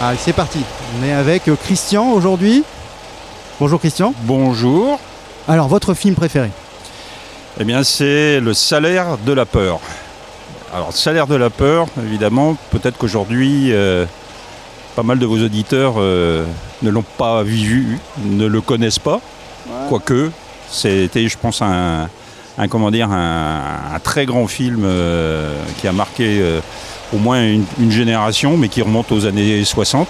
Allez, c'est parti. On est avec Christian aujourd'hui. Bonjour Christian. Bonjour. Alors, votre film préféré? Eh bien, c'est Le Salaire de la peur. Alors, Le Salaire de la peur, évidemment, peut-être qu'aujourd'hui, pas mal de vos auditeurs ne l'ont pas vu, ne le connaissent pas. Ouais. Quoique, c'était, je pense, un très grand film qui a marqué au moins une génération, mais qui remonte aux années 60.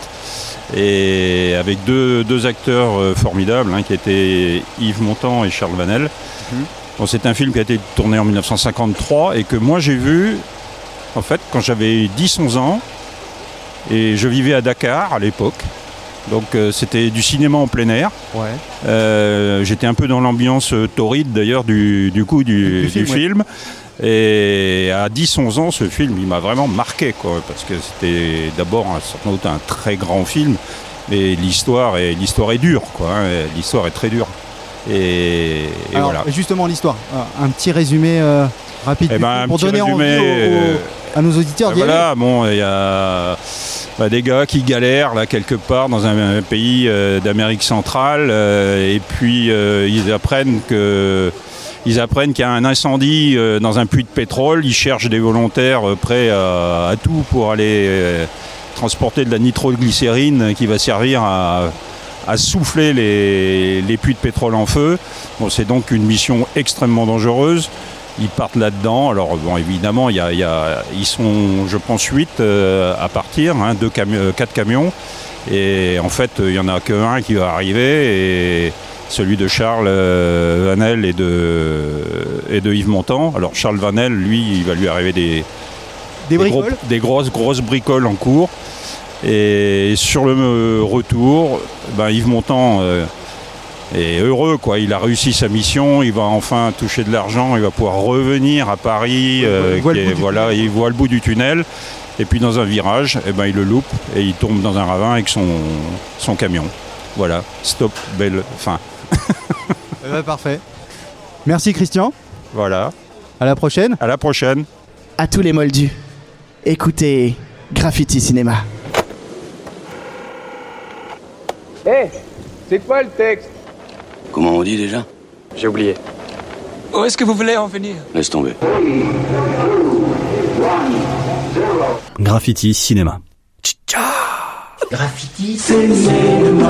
Et avec deux acteurs formidables, qui étaient Yves Montand et Charles Vanel. Bon, c'est un film qui a été tourné en 1953 et que moi j'ai vu en fait quand j'avais 10-11 ans et je vivais à Dakar à l'époque. Donc c'était du cinéma en plein air. Ouais. J'étais un peu dans l'ambiance torride d'ailleurs du film. Ouais. Et à 10-11 ans, ce film, il m'a vraiment marqué, quoi, parce que c'était d'abord un très grand film, mais l'histoire est dure, quoi, l'histoire est très dure. Et alors, voilà. Justement, l'histoire. Un petit résumé rapide pour donner envie à nos auditeurs. Voilà, bon, il y a des gars qui galèrent là quelque part dans un pays d'Amérique centrale, et puis ils apprennent qu'il y a un incendie dans un puits de pétrole. Ils cherchent des volontaires prêts à tout pour aller transporter de la nitroglycérine qui va servir à souffler les puits de pétrole en feu. Bon, c'est donc une mission extrêmement dangereuse. Ils partent là-dedans. Alors bon, évidemment, ils sont, je pense, 8 à partir, 4 camions. Et en fait, il n'y en a qu'un qui va arriver, et celui de Charles Vanel et de Yves Montand. Alors Charles Vanel, lui, il va lui arriver des grosses bricoles en cours. Et sur le retour, Yves Montand est heureux, quoi. Il a réussi sa mission, il va enfin toucher de l'argent, il va pouvoir revenir à Paris. Il voit le bout du tunnel. Et puis dans un virage, il le loupe et il tombe dans un ravin avec son camion. Voilà, stop, belle fin. Parfait. Merci Christian. Voilà. À la prochaine. À la prochaine. À tous les moldus, écoutez Graffiti Cinéma. C'est quoi le texte? Comment on dit déjà? J'ai oublié. Où est-ce que vous voulez en venir? Laisse tomber. Graffiti Cinéma. Graffiti Cinéma.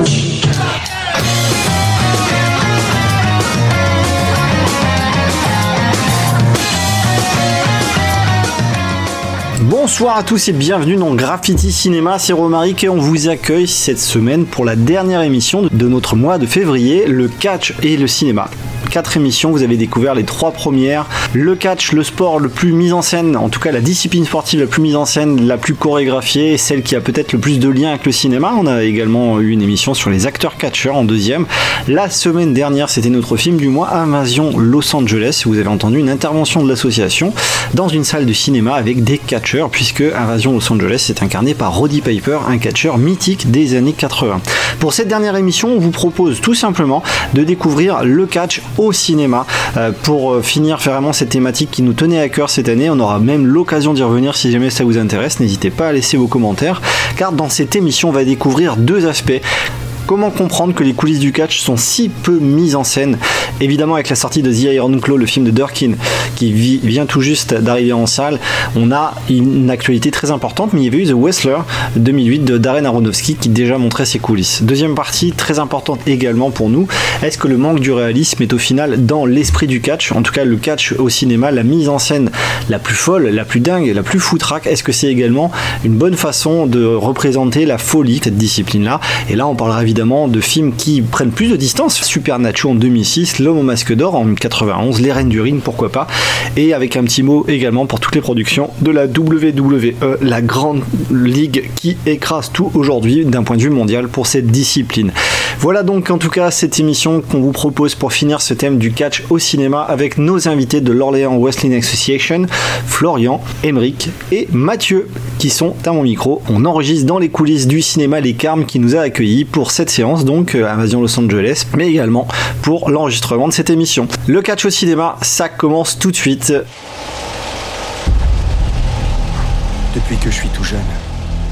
Bonsoir à tous et bienvenue dans Graffiti Cinéma, c'est Romaric et on vous accueille cette semaine pour la dernière émission de notre mois de février, le catch et le cinéma. 4 émissions, vous avez découvert les 3 premières. Le catch, le sport le plus mis en scène, en tout cas la discipline sportive la plus mise en scène, la plus chorégraphiée, celle qui a peut-être le plus de liens avec le cinéma. On a également eu une émission sur les acteurs catcheurs en deuxième. La semaine dernière, c'était notre film du mois, Invasion Los Angeles. Vous avez entendu une intervention de l'association dans une salle de cinéma avec des catcheurs, puisque Invasion Los Angeles est incarné par Roddy Piper, un catcheur mythique des années 80. Pour cette dernière émission, on vous propose tout simplement de découvrir le catch au cinéma pour finir vraiment cette thématique qui nous tenait à cœur cette année. On aura même l'occasion d'y revenir si jamais ça vous intéresse. N'hésitez pas à laisser vos commentaires, car dans cette émission, on va découvrir 2 aspects. Comment comprendre que les coulisses du catch sont si peu mises en scène? Évidemment, avec la sortie de The Iron Claw, le film de Durkin, qui vient tout juste d'arriver en salle, on a une actualité très importante, mais il y avait eu The Wrestler 2008 de Darren Aronofsky qui déjà montrait ses coulisses. Deuxième partie, très importante également pour nous, est-ce que le manque du réalisme est au final dans l'esprit du catch? En tout cas, le catch au cinéma, la mise en scène la plus folle, la plus dingue, la plus foutraque, est-ce que c'est également une bonne façon de représenter la folie de cette discipline-là? Et là, on parlera évidemment de films qui prennent plus de distance. Supernatural en 2006, L'Homme au masque d'or en 91, Les Reines du Ring, pourquoi pas, et avec un petit mot également pour toutes les productions de la WWE, la grande ligue qui écrase tout aujourd'hui d'un point de vue mondial pour cette discipline. Voilà donc en tout cas cette émission qu'on vous propose pour finir ce thème du catch au cinéma avec nos invités de l'Orléans Wrestling Association, Florian, Émeric et Mathieu qui sont à mon micro. On enregistre dans les coulisses du cinéma Les Carmes qui nous a accueillis pour cette séance, donc Invasion Los Angeles, mais également pour l'enregistrement de cette émission. Le catch au cinéma, ça commence tout de suite. Depuis que je suis tout jeune,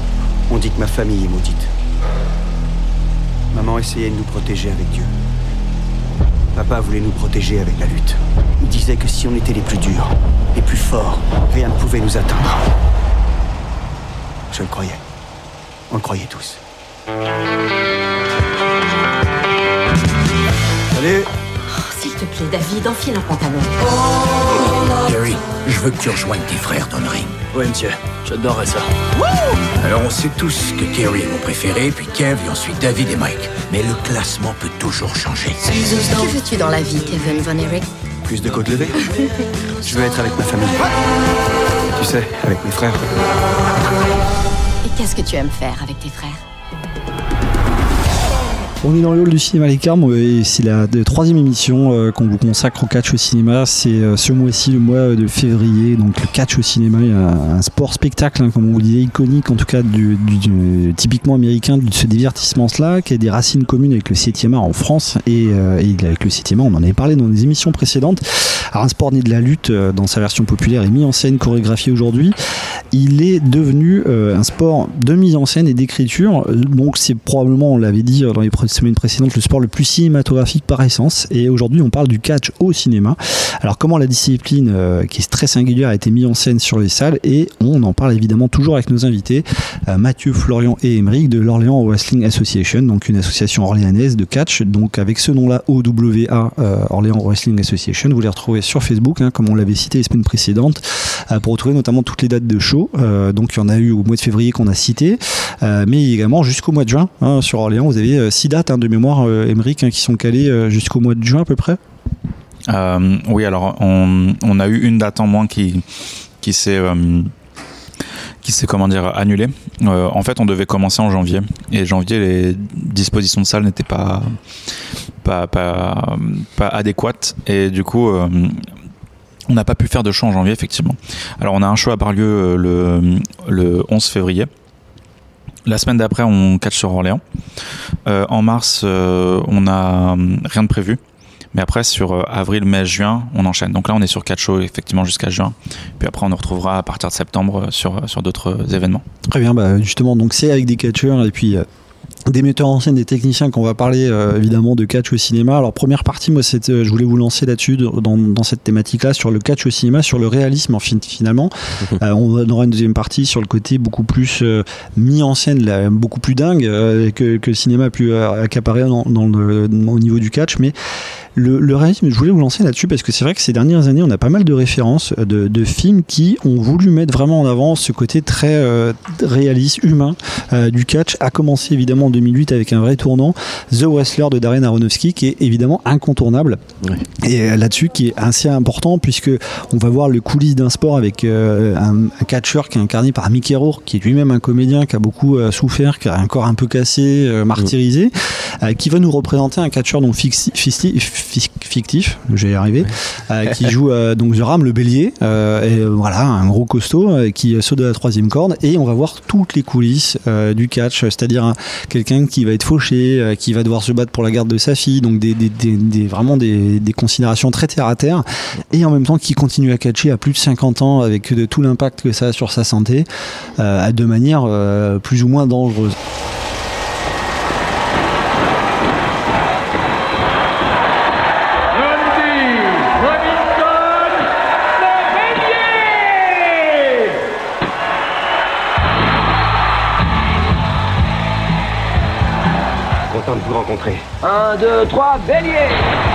On dit que ma famille est maudite. Maman essayait de nous protéger avec Dieu. Papa voulait nous protéger avec la lutte. Il disait que si on était les plus durs, les plus forts, rien ne pouvait nous atteindre. Je le croyais. On le croyait tous. Salut! S'il te plaît, David, enfile un pantalon. Kerry, je veux que tu rejoignes tes frères dans le ring. Oui, monsieur. J'adorerais ça. Alors, on sait tous que Kerry est mon préféré, puis Kev, et ensuite David et Mike. Mais le classement peut toujours changer. Que veux-tu dans la vie, Kevin Von Erich? Plus de côtes levées? Je veux être avec ma famille. Tu sais, avec mes frères. Et qu'est-ce que tu aimes faire avec tes frères? On est dans le hall du cinéma Les Carmes et c'est la troisième émission qu'on vous consacre au catch au cinéma. C'est ce mois-ci, le mois de février. Donc le catch au cinéma, un sport spectacle, comme on vous disait, iconique en tout cas typiquement américain de ce divertissement-là, qui a des racines communes avec le 7e art en France et avec le 7e art, on en avait parlé dans des émissions précédentes. Alors un sport né de la lutte dans sa version populaire et mis en scène, chorégraphié aujourd'hui. Il est devenu un sport de mise en scène et d'écriture. Donc c'est probablement, on l'avait dit dans les semaines précédentes, le sport le plus cinématographique par essence. Et aujourd'hui, on parle du catch au cinéma. Alors comment la discipline, qui est très singulière, a été mise en scène sur les salles, et on en parle évidemment toujours avec nos invités, Mathieu, Florian et Émeric de l'Orléans Wrestling Association, donc une association orléanaise de catch, donc avec ce nom-là, OWA, Orléans Wrestling Association. Vous les retrouvez sur Facebook, comme on l'avait cité les semaines précédentes, pour retrouver notamment toutes les dates de show. Donc il y en a eu au mois de février qu'on a cité, mais également jusqu'au mois de juin, sur Orléans, vous avez 6 dates de mémoire, Émeric, qui sont calées jusqu'au mois de juin à peu près. Oui, alors on a eu une date en moins qui s'est annulée. En fait, on devait commencer en janvier, et janvier, les dispositions de salle n'étaient pas adéquates, et du coup on n'a pas pu faire de show en janvier, effectivement. Alors on a un show à Bar-le le 11 février. La semaine d'après, on catch sur Orléans. En mars, on n'a rien de prévu. Mais après, sur avril, mai, juin, on enchaîne. Donc là, on est sur 4 shows, effectivement, jusqu'à juin. Puis après, on nous retrouvera à partir de septembre sur d'autres événements. Très bien, justement, donc c'est avec des catcheurs et puis des metteurs en scène, des techniciens qu'on va parler évidemment de catch au cinéma. Alors première partie, moi je voulais vous lancer là-dessus dans cette thématique-là, sur le catch au cinéma, sur le réalisme finalement. On aura une deuxième partie sur le côté beaucoup plus mis en scène, beaucoup plus dingue que le cinéma a pu accaparer au niveau du catch, mais le réalisme, je voulais vous lancer là-dessus parce que c'est vrai que ces dernières années, on a pas mal de références de films qui ont voulu mettre vraiment en avant ce côté très réaliste, humain du catch, à commencer évidemment en 2008 avec un vrai tournant, The Wrestler de Darren Aronofsky, qui est évidemment incontournable. Oui. Et là-dessus qui est assez important, puisque on va voir le coulisses d'un sport avec un catcheur qui est incarné par Mickey Rourke, qui est lui-même un comédien qui a beaucoup souffert, qui a un corps un peu cassé, martyrisé, qui va nous représenter un catcheur donc fictif, je vais y arriver, qui joue donc The Ram, le bélier, et voilà, un gros costaud qui saute de la 3e corde, et on va voir toutes les coulisses du catch, c'est-à-dire quelqu'un qui va être fauché, qui va devoir se battre pour la garde de sa fille, donc vraiment des considérations très terre à terre, et en même temps qui continue à catcher à plus de 50 ans avec tout l'impact que ça a sur sa santé, de manière plus ou moins dangereuse. Content de vous rencontrer. 1, 2, 3, bélier!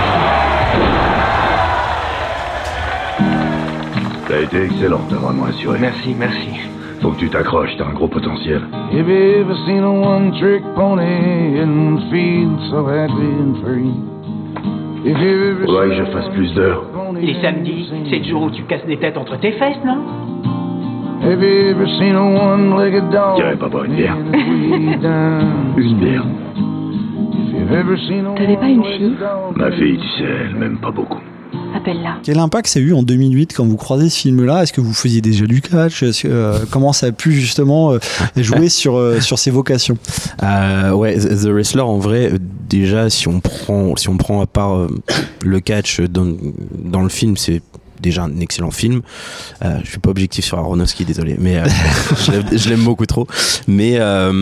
T'as été excellent, t'as vraiment assuré. Merci. Faut que tu t'accroches, t'as un gros potentiel. Have you ever seen a one-trick pony and feel so happy and free? Faudrait que je fasse plus d'heures. Les samedis, c'est le jour où tu casses des têtes entre tes fesses, non? Have you ever seen a one-legged dog? J'irai pas boire une bière. Une bière. T'avais pas une fille? Ma fille, tu sais, elle m'aime pas beaucoup. Appelle-la. Quel impact ça a eu en 2008 quand vous croisez ce film-là? Est-ce que vous faisiez déjà du catch? Comment ça a pu justement jouer sur ces vocations? Ouais, The Wrestler, en vrai, déjà, si on prend à part le catch dans le film, c'est déjà un excellent film. Je suis pas objectif sur Aronofsky, désolé, mais je l'aime beaucoup trop. Mais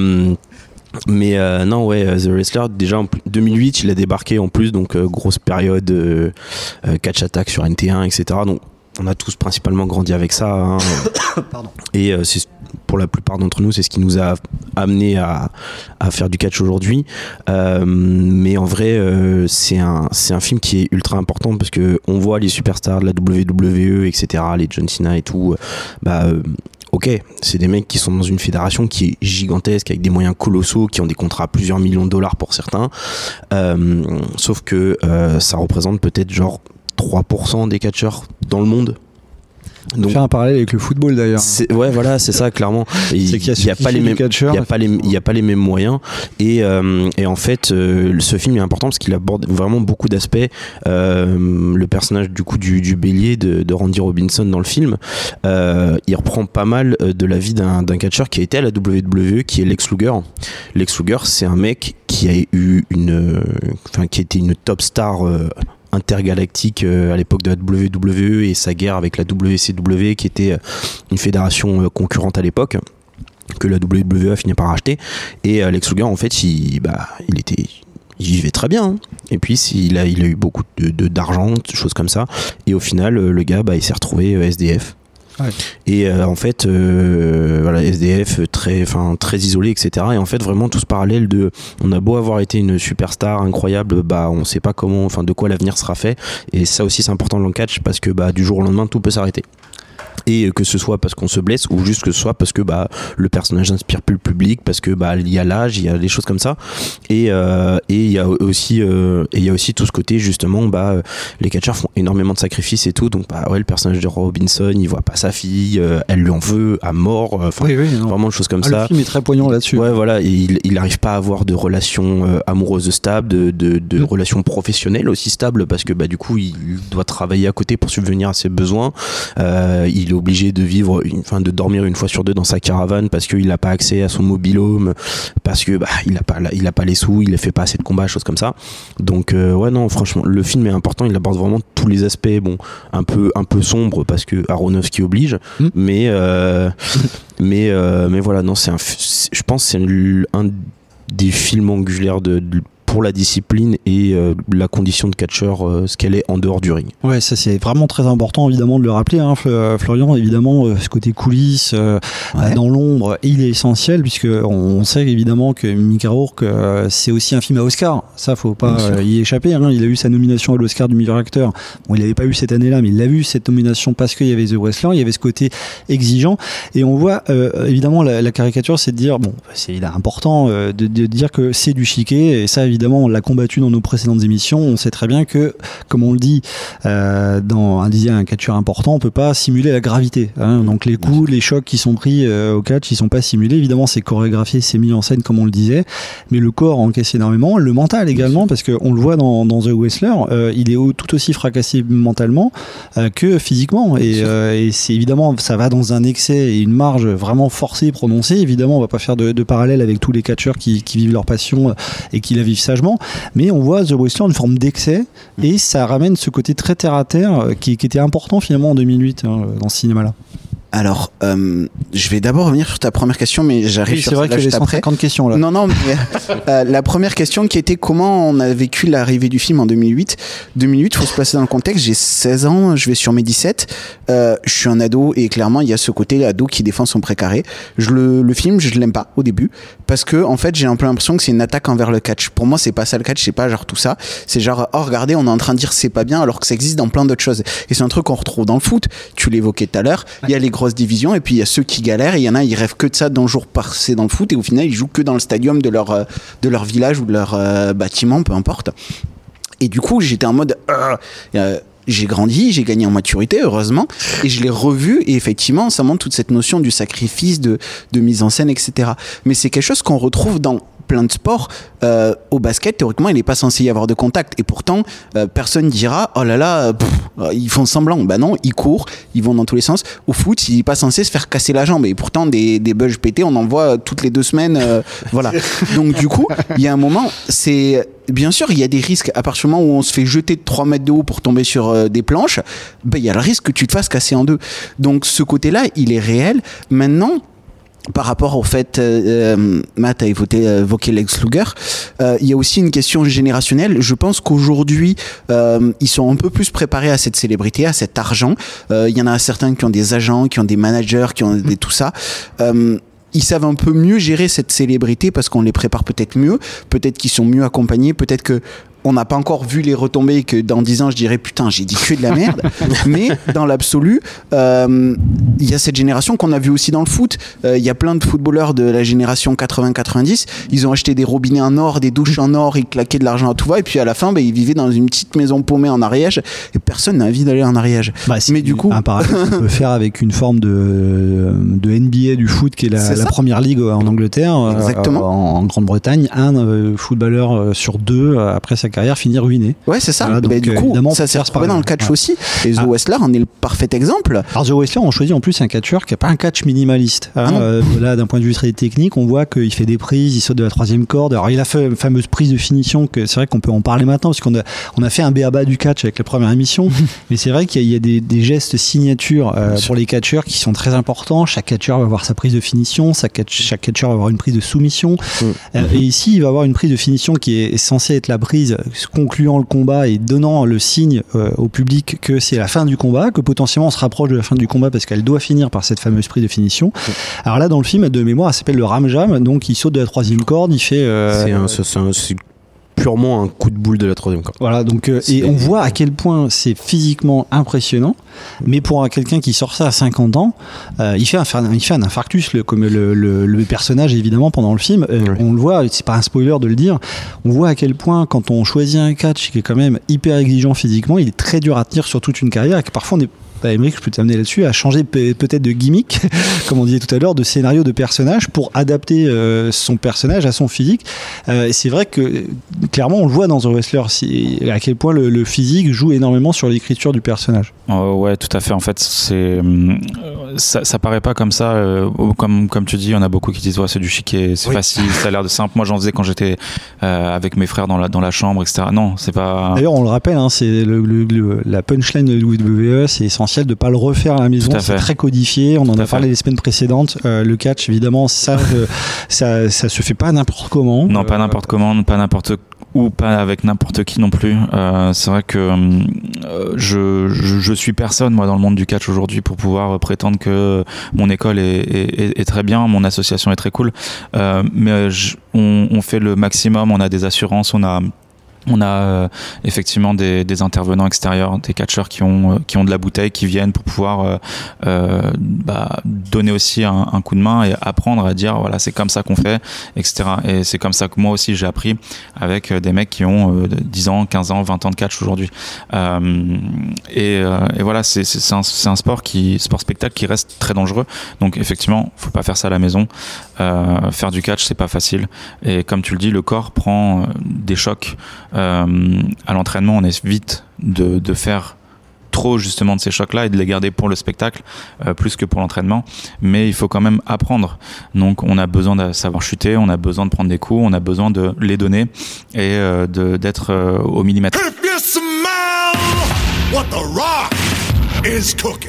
non, ouais, The Wrestler, déjà en 2008, il a débarqué en plus, donc grosse période catch attack sur NT1, etc. Donc on a tous principalement grandi avec ça. Hein. Pardon. Et c'est pour la plupart d'entre nous, c'est ce qui nous a amené à faire du catch aujourd'hui. Mais en vrai, c'est un film qui est ultra important parce que on voit les superstars de la WWE, etc., les John Cena et tout. Ok, c'est des mecs qui sont dans une fédération qui est gigantesque avec des moyens colossaux, qui ont des contrats à plusieurs millions de dollars pour certains. Sauf que ça représente peut-être genre 3% des catcheurs dans le monde. Donc, faire un parallèle avec le football d'ailleurs. Ouais, voilà, c'est ça, clairement. Il n'y a pas les mêmes, il y a pas les mêmes moyens. Et en fait, ce film est important parce qu'il aborde vraiment beaucoup d'aspects. Le personnage du coup du bélier de Randy Robinson dans le film, il reprend pas mal de la vie d'un catcheur qui a été à la WWE, qui est Lex Luger. Lex Luger, c'est un mec qui a eu qui était une top star. Intergalactique à l'époque de la WWE et sa guerre avec la WCW qui était une fédération concurrente à l'époque que la WWE a fini par racheter. Et Lex Luger en fait il vivait très bien, hein. Et puis il a eu beaucoup d'argent, choses comme ça, et au final le gars il s'est retrouvé SDF. Ouais. Et en fait voilà, SDF très isolé, etc. Et en fait vraiment tout ce parallèle de on a beau avoir été une superstar incroyable, on sait pas comment, de quoi l'avenir sera fait. Et ça aussi c'est important dans le catch parce que du jour au lendemain tout peut s'arrêter. Et que ce soit parce qu'on se blesse ou juste que ce soit parce que le personnage n'inspire plus le public, parce que il y a l'âge, il y a des choses comme ça. Et il y a aussi tout ce côté justement les catcheurs font énormément de sacrifices et tout, donc le personnage de Robinson, il voit pas sa fille, elle lui en veut à mort, vraiment des choses comme ça. Le film est très poignant là-dessus. Ouais, voilà, il n'arrive pas à avoir de relations amoureuses stables, de relations professionnelles aussi stables, parce que du coup il doit travailler à côté pour subvenir à ses besoins. Il est obligé de de dormir une fois sur deux dans sa caravane parce qu'il n'a pas accès à son mobil-home, parce que il a pas les sous, il ne fait pas assez de combats, choses comme ça. Donc non, franchement le film est important, il aborde vraiment tous les aspects, un peu sombre parce que Aronofsky oblige, mais voilà, non, je pense que c'est un des films angulaires pour la discipline et la condition de catcheur, ce qu'elle est en dehors du ring. Ouais, ça c'est vraiment très important évidemment de le rappeler, hein, Florian, évidemment ce côté coulisses dans l'ombre, il est essentiel puisque on sait évidemment que Mickey Rourke c'est aussi un film à Oscar, ça faut pas y échapper, hein. Il a eu sa nomination à l'Oscar du meilleur acteur, il l'avait pas eu cette année-là, mais il l'a vu cette nomination parce qu'il y avait The Wrestler, il y avait ce côté exigeant, et on voit évidemment la caricature, c'est de dire il est important de dire que c'est du chiquet, et ça évidemment on l'a combattu dans nos précédentes émissions. On sait très bien que, comme on le dit dans un catcheur important, on peut pas simuler la gravité, hein. Donc les coups, les chocs qui sont pris au catch, ils sont pas simulés, évidemment c'est chorégraphié, c'est mis en scène comme on le disait, mais le corps encaisse énormément, le mental également, parce qu'on le voit dans The Wrestler, il est tout aussi fracassé mentalement que physiquement, et c'est évidemment, ça va dans un excès et une marge vraiment forcée, prononcée. Évidemment on va pas faire de parallèle avec tous les catcheurs qui vivent leur passion et qui la vivent sagement, mais on voit The Wrestler une forme d'excès, et ça ramène ce côté très terre à terre qui était important finalement en 2008 dans ce cinéma là. Alors, je vais d'abord revenir sur ta première question, mais j'arrive sur celle-là juste après. C'est vrai qu'il y a 150 questions là. Non, mais la première question qui était comment on a vécu l'arrivée du film en 2008. 2008, il faut se placer dans le contexte, j'ai 16 ans, je vais sur mes 17, je suis un ado, et clairement, il y a ce côté ado qui défend son précaré. Le film, je l'aime pas au début, parce que en fait, j'ai un peu l'impression que c'est une attaque envers le catch. Pour moi, c'est pas ça le catch, c'est pas genre tout ça. C'est genre, regardez, on est en train de dire c'est pas bien, alors que ça existe dans plein d'autres choses. Et c'est un truc qu'on retrouve dans le foot, tu l'évoquais tout à l'heure, il y a les grosses divisions, et puis il y a ceux qui galèrent, et il y en a, ils rêvent que de ça d'un jour passé dans le foot, et au final ils jouent que dans le stadium de leur village ou de leur bâtiment, peu importe. Et du coup j'étais en mode j'ai grandi, j'ai gagné en maturité, heureusement, et je l'ai revu, et effectivement ça montre toute cette notion du sacrifice, de mise en scène, etc. Mais c'est quelque chose qu'on retrouve dans plein de sports, au basket, théoriquement, il n'est pas censé y avoir de contact. Et pourtant, personne dira, oh là là, ils font semblant. Bah non, ils courent, ils vont dans tous les sens. Au foot, il n'est pas censé se faire casser la jambe. Et pourtant, des bugs pétés, on en voit toutes les 2 semaines. Voilà. Donc du coup, il y a un moment, bien sûr, il y a des risques. À partir du moment où on se fait jeter de 3 mètres de haut pour tomber sur des planches, il y a le risque que tu te fasses casser en 2. Donc ce côté-là, il est réel. Maintenant, par rapport au fait, Matt a évoqué Lex Luger, il y a aussi une question générationnelle. Je pense qu'aujourd'hui, ils sont un peu plus préparés à cette célébrité, à cet argent. Il y en a certains qui ont des agents, qui ont des managers, qui ont tout ça. Ils savent un peu mieux gérer cette célébrité parce qu'on les prépare peut-être mieux, peut-être qu'ils sont mieux accompagnés, peut-être que on n'a pas encore vu les retombées, que dans 10 ans je dirais putain j'ai dit que de la merde. Mais dans l'absolu, il y a cette génération qu'on a vu aussi dans le foot. Il y a plein de footballeurs de la génération 80-90, ils ont acheté des robinets en or, des douches en or, ils claquaient de l'argent à tout va, et puis à la fin ils vivaient dans une petite maison paumée en Ariège et personne n'a envie d'aller en Ariège. Mais du coup, un parallèle qu'on peut faire avec une forme de NBA du foot qui est la première ligue en Angleterre, en Grande-Bretagne, un footballeur sur 2 après sa carrière finit ruiné. Ouais, c'est ça. Voilà, donc, du coup, ça s'est retrouvé dans le catch aussi. Et The Wrestler en est le parfait exemple. Alors The Wrestler, on choisit en plus un catcheur qui n'a pas un catch minimaliste. Là, d'un point de vue très technique, on voit qu'il fait des prises, il saute de la 3e corde. Alors il a fait une fameuse prise de finition, que c'est vrai qu'on peut en parler maintenant, parce qu'on a fait un b.a.-ba du catch avec la première émission. Mais c'est vrai qu'il y a des gestes signatures pour les catcheurs qui sont très importants. Chaque catcheur va avoir sa prise de finition, chaque catcheur va avoir une prise de soumission. Et ici, il va avoir une prise de finition qui est censée être la prise concluant le combat et donnant le signe au public que c'est la fin du combat, que potentiellement on se rapproche de la fin du combat parce qu'elle doit finir par cette fameuse prise de finition. Alors là, dans le film, de mémoire, ça s'appelle le ramjam, donc il saute de la 3e corde, il fait... C'est purement un coup de boule de la 3e corde. Voilà, donc et on voit à quel point c'est physiquement impressionnant, mais pour quelqu'un qui sort ça à 50 ans, il fait un infarctus, comme le personnage évidemment pendant le film. On le voit, c'est pas un spoiler de le dire, on voit à quel point quand on choisit un catch qui est quand même hyper exigeant physiquement, il est très dur à tenir sur toute une carrière et que parfois on est... Émeric, je peux t'amener là-dessus, à changer peut-être de gimmick, comme on disait tout à l'heure, de scénario de personnage pour adapter son personnage à son physique. C'est vrai que clairement on le voit dans The Wrestler, à quel point le physique joue énormément sur l'écriture du personnage. Ouais, tout à fait. En fait, ça paraît pas comme ça. Comme tu dis, on a beaucoup qui disent c'est du chiquet, c'est facile, ça a l'air de simple. Moi, j'en faisais quand j'étais avec mes frères dans la chambre, etc. Non, c'est pas. D'ailleurs, on le rappelle, c'est la punchline de WWE, c'est essentiel de pas le refaire à la maison. C'est très codifié. On en a parlé les semaines précédentes. Le catch, évidemment, ça se fait pas n'importe comment. Non, pas n'importe comment, pas n'importe ou pas avec n'importe qui non plus. C'est vrai que je suis personne moi dans le monde du catch aujourd'hui pour pouvoir prétendre que mon école est très bien, mon association est très cool, mais on fait le maximum, on a des assurances, on a effectivement des intervenants extérieurs, des catcheurs qui ont de la bouteille, qui viennent pour pouvoir donner aussi un coup de main et apprendre à dire voilà c'est comme ça qu'on fait, etc. Et c'est comme ça que moi aussi j'ai appris avec des mecs qui ont 10 ans, 15 ans, 20 ans de catch aujourd'hui. Et voilà, c'est un sport spectacle qui reste très dangereux. Donc effectivement, faut pas faire ça à la maison. Faire du catch, c'est pas facile. Et comme tu le dis, le corps prend des chocs. À l'entraînement, on est vite de faire trop justement de ces chocs-là et de les garder pour le spectacle plus que pour l'entraînement, mais il faut quand même apprendre. Donc on a besoin de savoir chuter, on a besoin de prendre des coups, on a besoin de les donner et d'être au millimètre. If you smell what the Rock is cooking.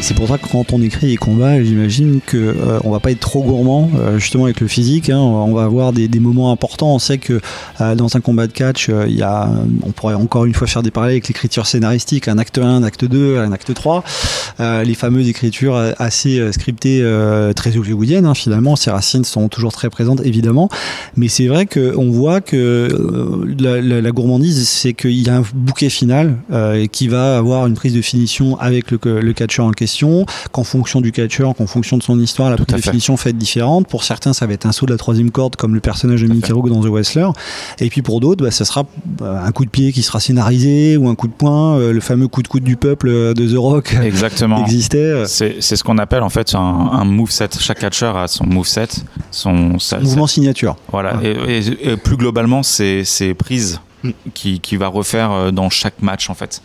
c'est pour ça que quand on écrit les combats, j'imagine que on va pas être trop gourmand justement avec le physique, hein. On va avoir des moments importants. On sait que dans un combat de catch, on pourrait encore une fois faire des parallèles avec l'écriture scénaristique, un acte 1, un acte 2, un acte 3, les fameuses écritures assez scriptées, très hollywoodiennes, hein, finalement. Ces racines sont toujours très présentes, évidemment, mais c'est vrai qu'on voit que la gourmandise, c'est qu'il y a un bouquet final qui va avoir une prise de finition avec le catcheur en question, qu'en fonction du catcheur, qu'en fonction de son histoire, la prise de finition fait être différente. Pour certains, ça va être un saut de la troisième corde, comme le personnage de Mickey Rourke dans The Wrestler, et puis pour d'autres, ça sera un coup de pied qui sera scénarisé, ou un coup de poing, le fameux coup de coude du peuple de The Rock. Exactement. Existait. C'est ce qu'on appelle en fait un moveset. Chaque catcheur a son moveset, son mouvement signature. Voilà. Ouais. Et plus globalement, c'est prises qui va refaire dans chaque match en fait.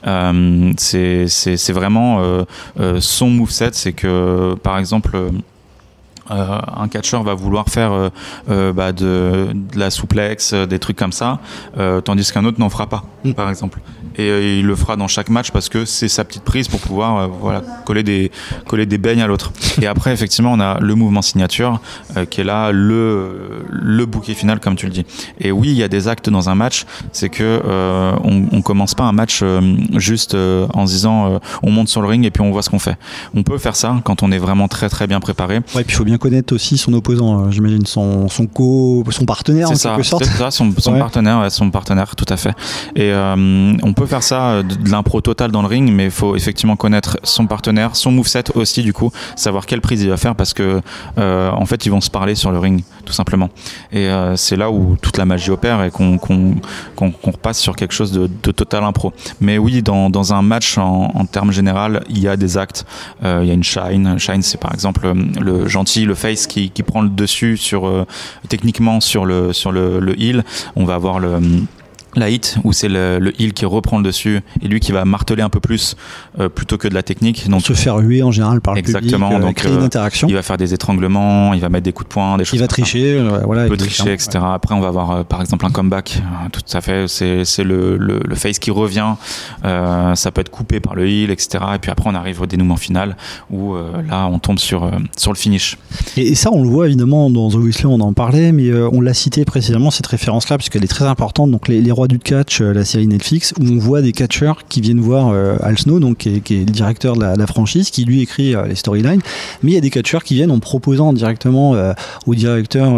C'est vraiment son moveset. C'est que par exemple un catcheur va vouloir faire de la souplex, des trucs comme ça, tandis qu'un autre n'en fera pas, par exemple. Et il le fera dans chaque match parce que c'est sa petite prise pour pouvoir coller des beignes à l'autre. Et après, effectivement, on a le mouvement signature qui est là, le bouquet final, comme tu le dis. Et oui, il y a des actes dans un match, c'est que on commence pas un match juste en se disant on monte sur le ring et puis on voit ce qu'on fait. On peut faire ça quand on est vraiment très très bien préparé. Ouais, puis il faut bien connaître aussi son opposant, j'imagine, son partenaire, c'est en quelque sorte. C'est ça, son partenaire, tout à fait. Et on peut faire ça de l'impro total dans le ring, mais il faut effectivement connaître son partenaire, son moveset aussi, du coup, savoir quelle prise il va faire, parce que en fait ils vont se parler sur le ring, tout simplement. Et c'est là où toute la magie opère et qu'on repasse sur quelque chose de total impro. Mais oui, dans un match en termes général, il y a des actes, il y a une shine, c'est par exemple le gentil, le face qui prend le dessus techniquement sur le heel. On va avoir la hit, où c'est le heel qui reprend le dessus et lui qui va marteler un peu plus plutôt que de la technique. Donc se faire huer en général par le exactement, public, donc créer une interaction. Il va faire des étranglements, il va mettre des coups de poing, des choses. Il va tricher, voilà. Il peut tricher, etc. Après, on va avoir par exemple un comeback. Tout à fait, c'est le face qui revient. Ça peut être coupé par le heel, etc. Et puis après, on arrive au dénouement final où là, on tombe sur le finish. Et ça, on le voit évidemment dans The Wrestler, on en parlait, mais on l'a cité précédemment cette référence-là puisqu'elle est très importante. Donc les Rois du catch, la série Netflix, où on voit des catcheurs qui viennent voir Al Snow, donc qui est le directeur de la franchise, qui lui écrit les storylines, mais il y a des catcheurs qui viennent en proposant directement au directeur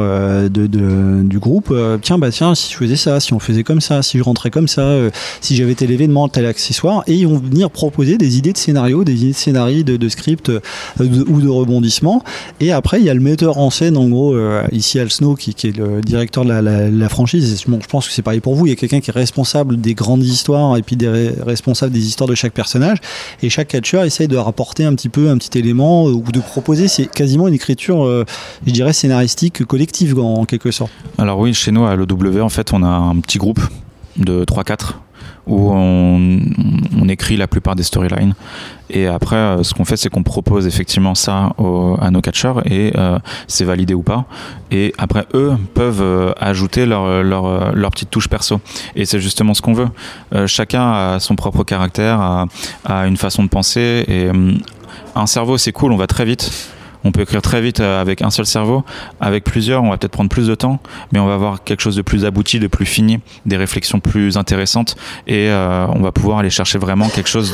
du groupe, tiens, si je faisais ça, si on faisait comme ça, si je rentrais comme ça, si j'avais tel événement, tel accessoire, et ils vont venir proposer des idées de scénario, des idées de scénarii, de script ou de rebondissement. Et après il y a le metteur en scène, en gros, ici Al Snow, qui est le directeur de la franchise. Bon, je pense que c'est pareil pour vous, il y a quelqu'un qui est responsable des grandes histoires et puis responsable des histoires de chaque personnage, et chaque catcheur essaye de rapporter un petit élément ou de proposer, c'est quasiment une écriture je dirais scénaristique collective en quelque sorte. Alors oui, chez nous à l'OW en fait on a un petit groupe de 3-4 où on écrit la plupart des storylines, et après ce qu'on fait c'est qu'on propose effectivement ça à nos catcheurs, et c'est validé ou pas, et après eux peuvent ajouter leur petite touche perso, et c'est justement ce qu'on veut. Chacun a son propre caractère, a une façon de penser, et un cerveau c'est cool, on va très vite. On peut écrire très vite avec un seul cerveau. Avec plusieurs, on va peut-être prendre plus de temps, mais on va avoir quelque chose de plus abouti, de plus fini, des réflexions plus intéressantes, et on va pouvoir aller chercher vraiment quelque chose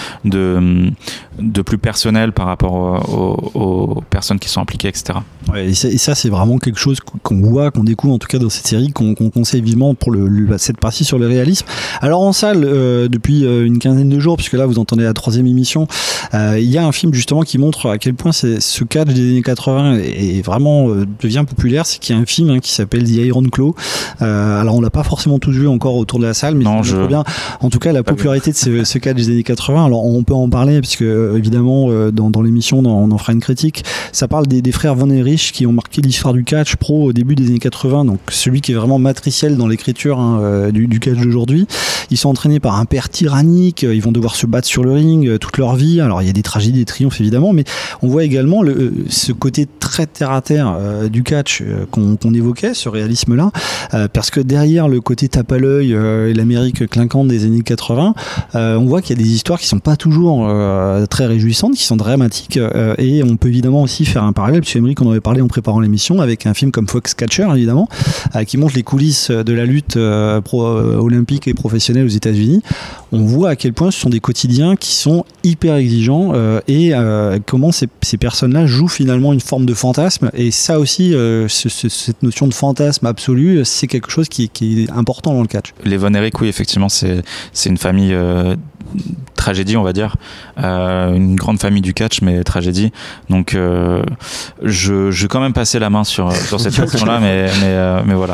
de plus personnel par rapport aux personnes qui sont impliquées, etc. Ouais, et ça, c'est vraiment quelque chose qu'on voit, qu'on découvre en tout cas dans cette série, qu'on conseille vivement pour cette partie sur le réalisme. Alors en salle, depuis une quinzaine de jours, puisque là vous entendez la 3e émission, il y a un film justement qui montre à quel point ce catch des années 80 est vraiment devient populaire. C'est qu'il y a un film qui s'appelle The Iron Claw. Alors on l'a pas forcément tous vu encore autour de la salle, mais non, bien. En tout cas, la popularité de ce catch des années 80. Alors on peut en parler puisque évidemment dans l'émission on en fera une critique. Ça parle des frères Von Erich qui ont marqué l'histoire du catch pro au début des années 80. Donc celui qui est vraiment matriciel dans l'écriture du catch d'aujourd'hui. Ils sont entraînés par un père tyrannique. Ils vont devoir se battre sur le ring toute leur vie. Alors il y a des tragédies, des triomphes évidemment, mais on voit également ce côté très terre-à-terre du catch qu'on évoquait, ce réalisme-là, parce que derrière le côté tape à l'œil et l'Amérique clinquante des années 80, on voit qu'il y a des histoires qui sont pas toujours très réjouissantes, qui sont dramatiques, et on peut évidemment aussi faire un parallèle, puisque Émeric, on en avait parlé en préparant l'émission, avec un film comme Foxcatcher, évidemment, qui montre les coulisses de la lutte olympique et professionnelle aux États-Unis. On voit à quel point ce sont des quotidiens qui sont hyper exigeants et comment ces personnes-là jouent finalement une forme de fantasme. Et ça aussi, cette notion de fantasme absolu, c'est quelque chose qui est important dans le catch. Les Von Erich, oui, effectivement, c'est une famille tragédie, on va dire, une grande famille du catch, mais tragédie. Donc, je vais quand même passer la main sur cette question-là, mais voilà.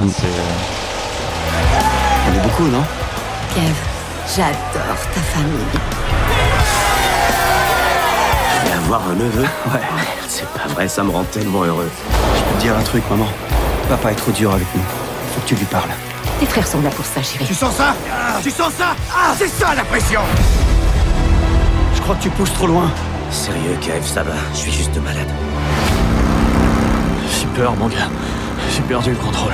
On est beaucoup, non? Kev, j'adore ta famille. Je vais avoir un neveu? Ouais, c'est pas vrai, ça me rend tellement heureux. Je peux te dire un truc, maman. Papa est trop dur avec nous. Faut que tu lui parles. Tes frères sont là pour ça, chérie. Tu sens ça? Tu sens ça? Ah, c'est ça la pression! Je crois que tu pousses trop loin. Sérieux, Kev, ça va. Je suis juste malade. J'ai peur, mon gars. J'ai perdu le contrôle.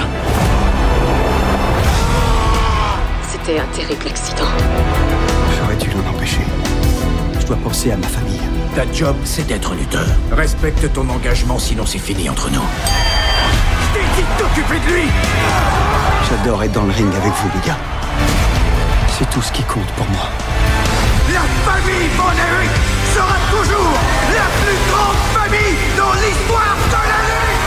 C'était un terrible accident. J'aurais dû l'en empêcher. Je dois penser à ma famille. Ta job, c'est d'être lutteur. Respecte ton engagement, sinon c'est fini entre nous. Je t'ai dit de t'occuper de lui! J'adore être dans le ring avec vous, les gars. C'est tout ce qui compte pour moi. La famille Von Erich sera toujours la plus grande famille dans l'histoire de la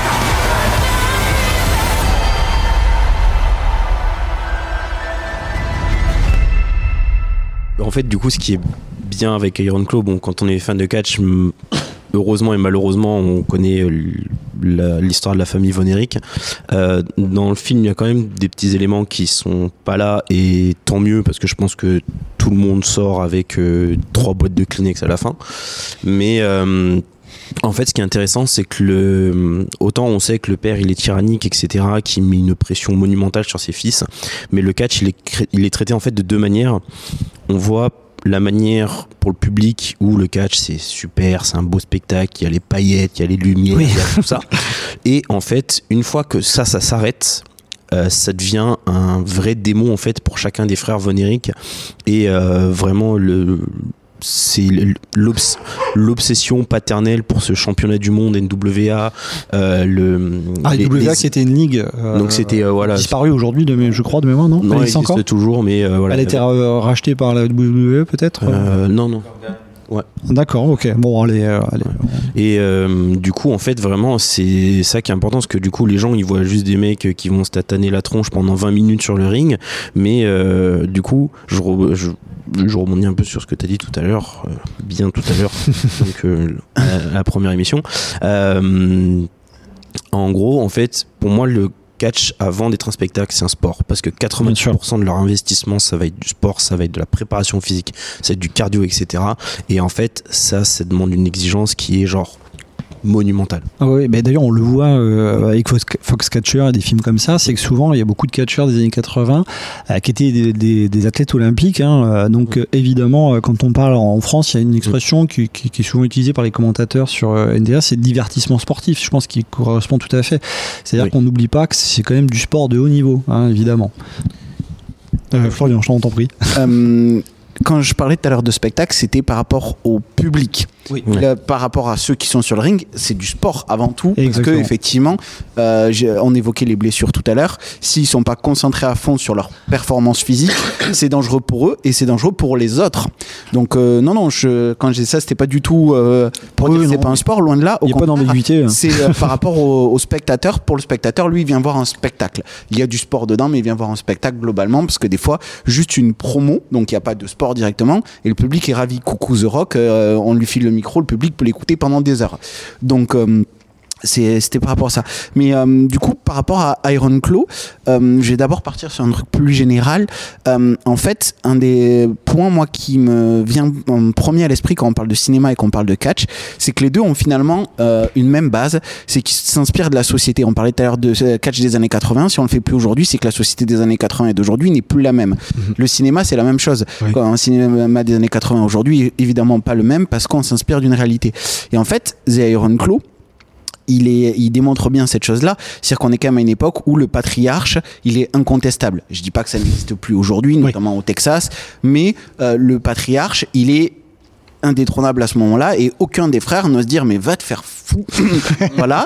lutte! En fait, du coup, ce qui est bien avec Iron Claw, bon, quand on est fan de catch, heureusement et malheureusement, on connaît l'histoire de la famille Von Erich. Dans le film, il y a quand même des petits éléments qui sont pas là, et tant mieux, parce que je pense que tout le monde sort avec 3 boîtes de Kleenex à la fin. Mais en fait, ce qui est intéressant, c'est que autant on sait que le père il est tyrannique, etc., qui met une pression monumentale sur ses fils, mais le catch il est traité en fait de 2 manières. On voit la manière pour le public où le catch c'est super, c'est un beau spectacle, il y a les paillettes, il y a les lumières, il y a tout ça. Et en fait, une fois que ça s'arrête, ça devient un vrai démon en fait pour chacun des frères Von Erich, et vraiment c'est l'obsession paternelle pour ce championnat du monde NWA. NWA qui était une ligue donc c'était disparue aujourd'hui, je crois, de mémoire, non? Non, elle existe toujours, mais voilà. Elle a été rachetée par la WWE peut-être? Non. Ouais. D'accord, ok. Bon, allez. Et du coup, en fait, vraiment, c'est ça qui est important, parce que du coup, les gens, ils voient juste des mecs qui vont se tataner la tronche pendant 20 minutes sur le ring, mais du coup, je rebondis un peu sur ce que tu as dit tout à l'heure, donc la première émission. En gros, en fait, pour moi, le catch, avant d'être un spectacle, c'est un sport, parce que 80% de leur investissement, ça va être du sport, ça va être de la préparation physique, ça va être du cardio, etc. Et en fait, ça demande une exigence qui est genre monumentale. Ah oui, mais d'ailleurs on le voit avec Foxcatcher et des films comme ça, c'est que souvent il y a beaucoup de catcheurs des années 80 qui étaient des athlètes olympiques, donc évidemment quand on parle en France, il y a une expression qui est souvent utilisée par les commentateurs sur NDA, c'est divertissement sportif, je pense qu'il correspond tout à fait, c'est-à-dire qu'on n'oublie pas que c'est quand même du sport de haut niveau, évidemment. Florian, je t'en prie. Quand je parlais tout à l'heure de spectacle, c'était par rapport au public. Oui. Là, par rapport à ceux qui sont sur le ring, c'est du sport avant tout. Exactement. Parce que effectivement, on évoquait les blessures tout à l'heure. S'ils sont pas concentrés à fond sur leur performance physique, c'est dangereux pour eux et c'est dangereux pour les autres. Donc quand j'ai ça, c'était pas du tout pour dire que c'est pas un sport, loin de là. Il n'y a pas d'ambiguïté. C'est par rapport au spectateur. Pour le spectateur, lui, il vient voir un spectacle. Il y a du sport dedans, mais il vient voir un spectacle globalement, parce que des fois, juste une promo, donc il n'y a pas de sport directement, et le public est ravi. Coucou The Rock, on lui file le micro, le public peut l'écouter pendant des heures. Donc c'était par rapport à ça. Mais du coup, par rapport à Iron Claw, je vais d'abord partir sur un truc plus général. En fait, un des points, moi, qui me vient en premier à l'esprit quand on parle de cinéma et qu'on parle de catch, c'est que les deux ont finalement une même base, c'est qu'ils s'inspirent de la société. On parlait tout à l'heure de catch des années 80, si on le fait plus aujourd'hui, c'est que la société des années 80 et d'aujourd'hui n'est plus la même. Le cinéma, c'est la même chose. Oui. Un cinéma des années 80 aujourd'hui est évidemment pas le même, parce qu'on s'inspire d'une réalité. Et en fait, The Iron Claw, il démontre bien cette chose-là. C'est-à-dire qu'on est quand même à une époque où le patriarche, il est incontestable. Je dis pas que ça n'existe plus aujourd'hui, notamment au Texas, mais le patriarche, il est indétrônable à ce moment-là, et aucun des frères n'ose dire mais va te faire fou. Voilà.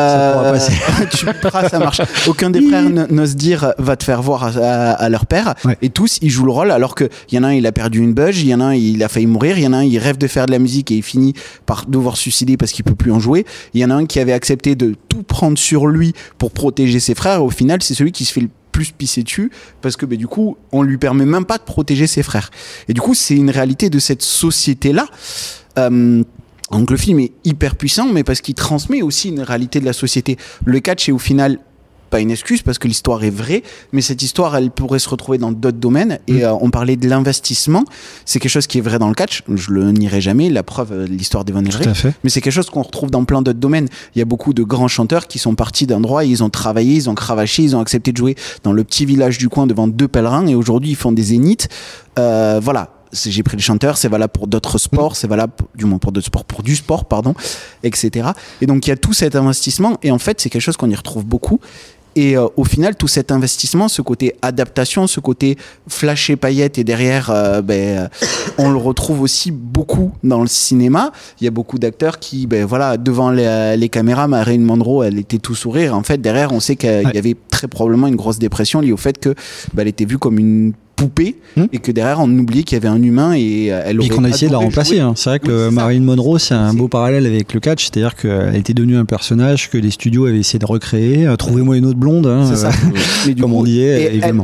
Ça marche. Aucun des frères n'ose dire va te faire voir à leur père. Et tous ils jouent le rôle, alors qu'il y en a un il a perdu une budge, il y en a un il a failli mourir, il y en a un il rêve de faire de la musique et il finit par devoir se suicider parce qu'il peut plus en jouer. Il y en a un qui avait accepté de tout prendre sur lui pour protéger ses frères, et au final c'est celui qui se fait le plus pisser dessus parce que du coup on lui permet même pas de protéger ses frères, et du coup c'est une réalité de cette société là. Donc le film est hyper puissant, mais parce qu'il transmet aussi une réalité de la société. Le catch est au final pas une excuse parce que l'histoire est vraie, mais cette histoire elle pourrait se retrouver dans d'autres domaines, et on parlait de l'investissement, c'est quelque chose qui est vrai dans le catch, je le nierai jamais, la preuve l'histoire d'Evan Hillary, mais c'est quelque chose qu'on retrouve dans plein d'autres domaines. Il y a beaucoup de grands chanteurs qui sont partis d'un endroit, ils ont travaillé, ils ont cravaché, ils ont accepté de jouer dans le petit village du coin devant 2 pèlerins, et aujourd'hui ils font des zéniths. Voilà, j'ai pris les chanteurs, c'est valable pour d'autres sports, c'est valable du moins pour d'autres sports, pour du sport pardon, etc. Et donc il y a tout cet investissement, et en fait c'est quelque chose qu'on y retrouve beaucoup. Et au final, tout cet investissement, ce côté adaptation, ce côté flash et paillettes, et derrière, on le retrouve aussi beaucoup dans le cinéma. Il y a beaucoup d'acteurs qui, devant les caméras, Marilyn Monroe, elle était tout sourire. En fait, derrière, on sait qu'il y avait très probablement une grosse dépression liée au fait que elle était vue comme une poupée, et que derrière on oubliait qu'il y avait un humain, et elle aurait qu'on a essayé de la remplacer. C'est vrai que Marilyn Monroe, c'est un beau parallèle avec le catch, c'est-à-dire qu'elle était devenue un personnage que les studios avaient essayé de recréer. Trouvez-moi une autre blonde, c'est ça. Comme on disait, évidemment.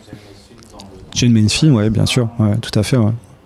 Jane Mansfield, bien sûr, tout à fait.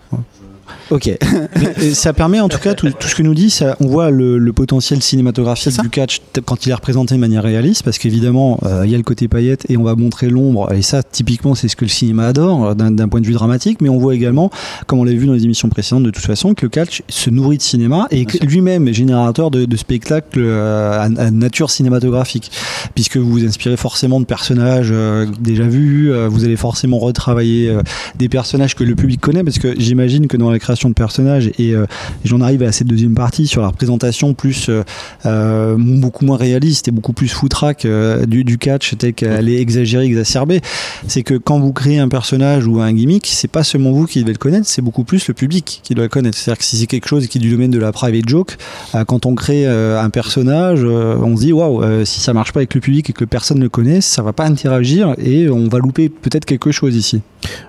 Ok. Mais ça permet en tout cas, tout ce que nous dit, on voit le potentiel cinématographique du catch quand il est représenté de manière réaliste, parce qu'évidemment il y a le côté paillettes et on va montrer l'ombre, et ça typiquement c'est ce que le cinéma adore d'un point de vue dramatique, mais on voit également, comme on l'a vu dans les émissions précédentes de toute façon, que le catch se nourrit de cinéma et lui-même est générateur de spectacles à nature cinématographique, puisque vous vous inspirez forcément de personnages déjà vus, vous allez forcément retravailler des personnages que le public connaît, parce que j'imagine que dans la création de personnages, et j'en arrive à cette deuxième partie sur la représentation plus beaucoup moins réaliste et beaucoup plus foutraque du catch, tel qu'elle est exagérée, exacerbée. C'est que quand vous créez un personnage ou un gimmick, c'est pas seulement vous qui devez le connaître, c'est beaucoup plus le public qui doit le connaître. C'est-à-dire que si c'est quelque chose qui est du domaine de la private joke, quand on crée un personnage, on se dit waouh, si ça marche pas avec le public et que personne ne le connaît, ça va pas interagir et on va louper peut-être quelque chose ici.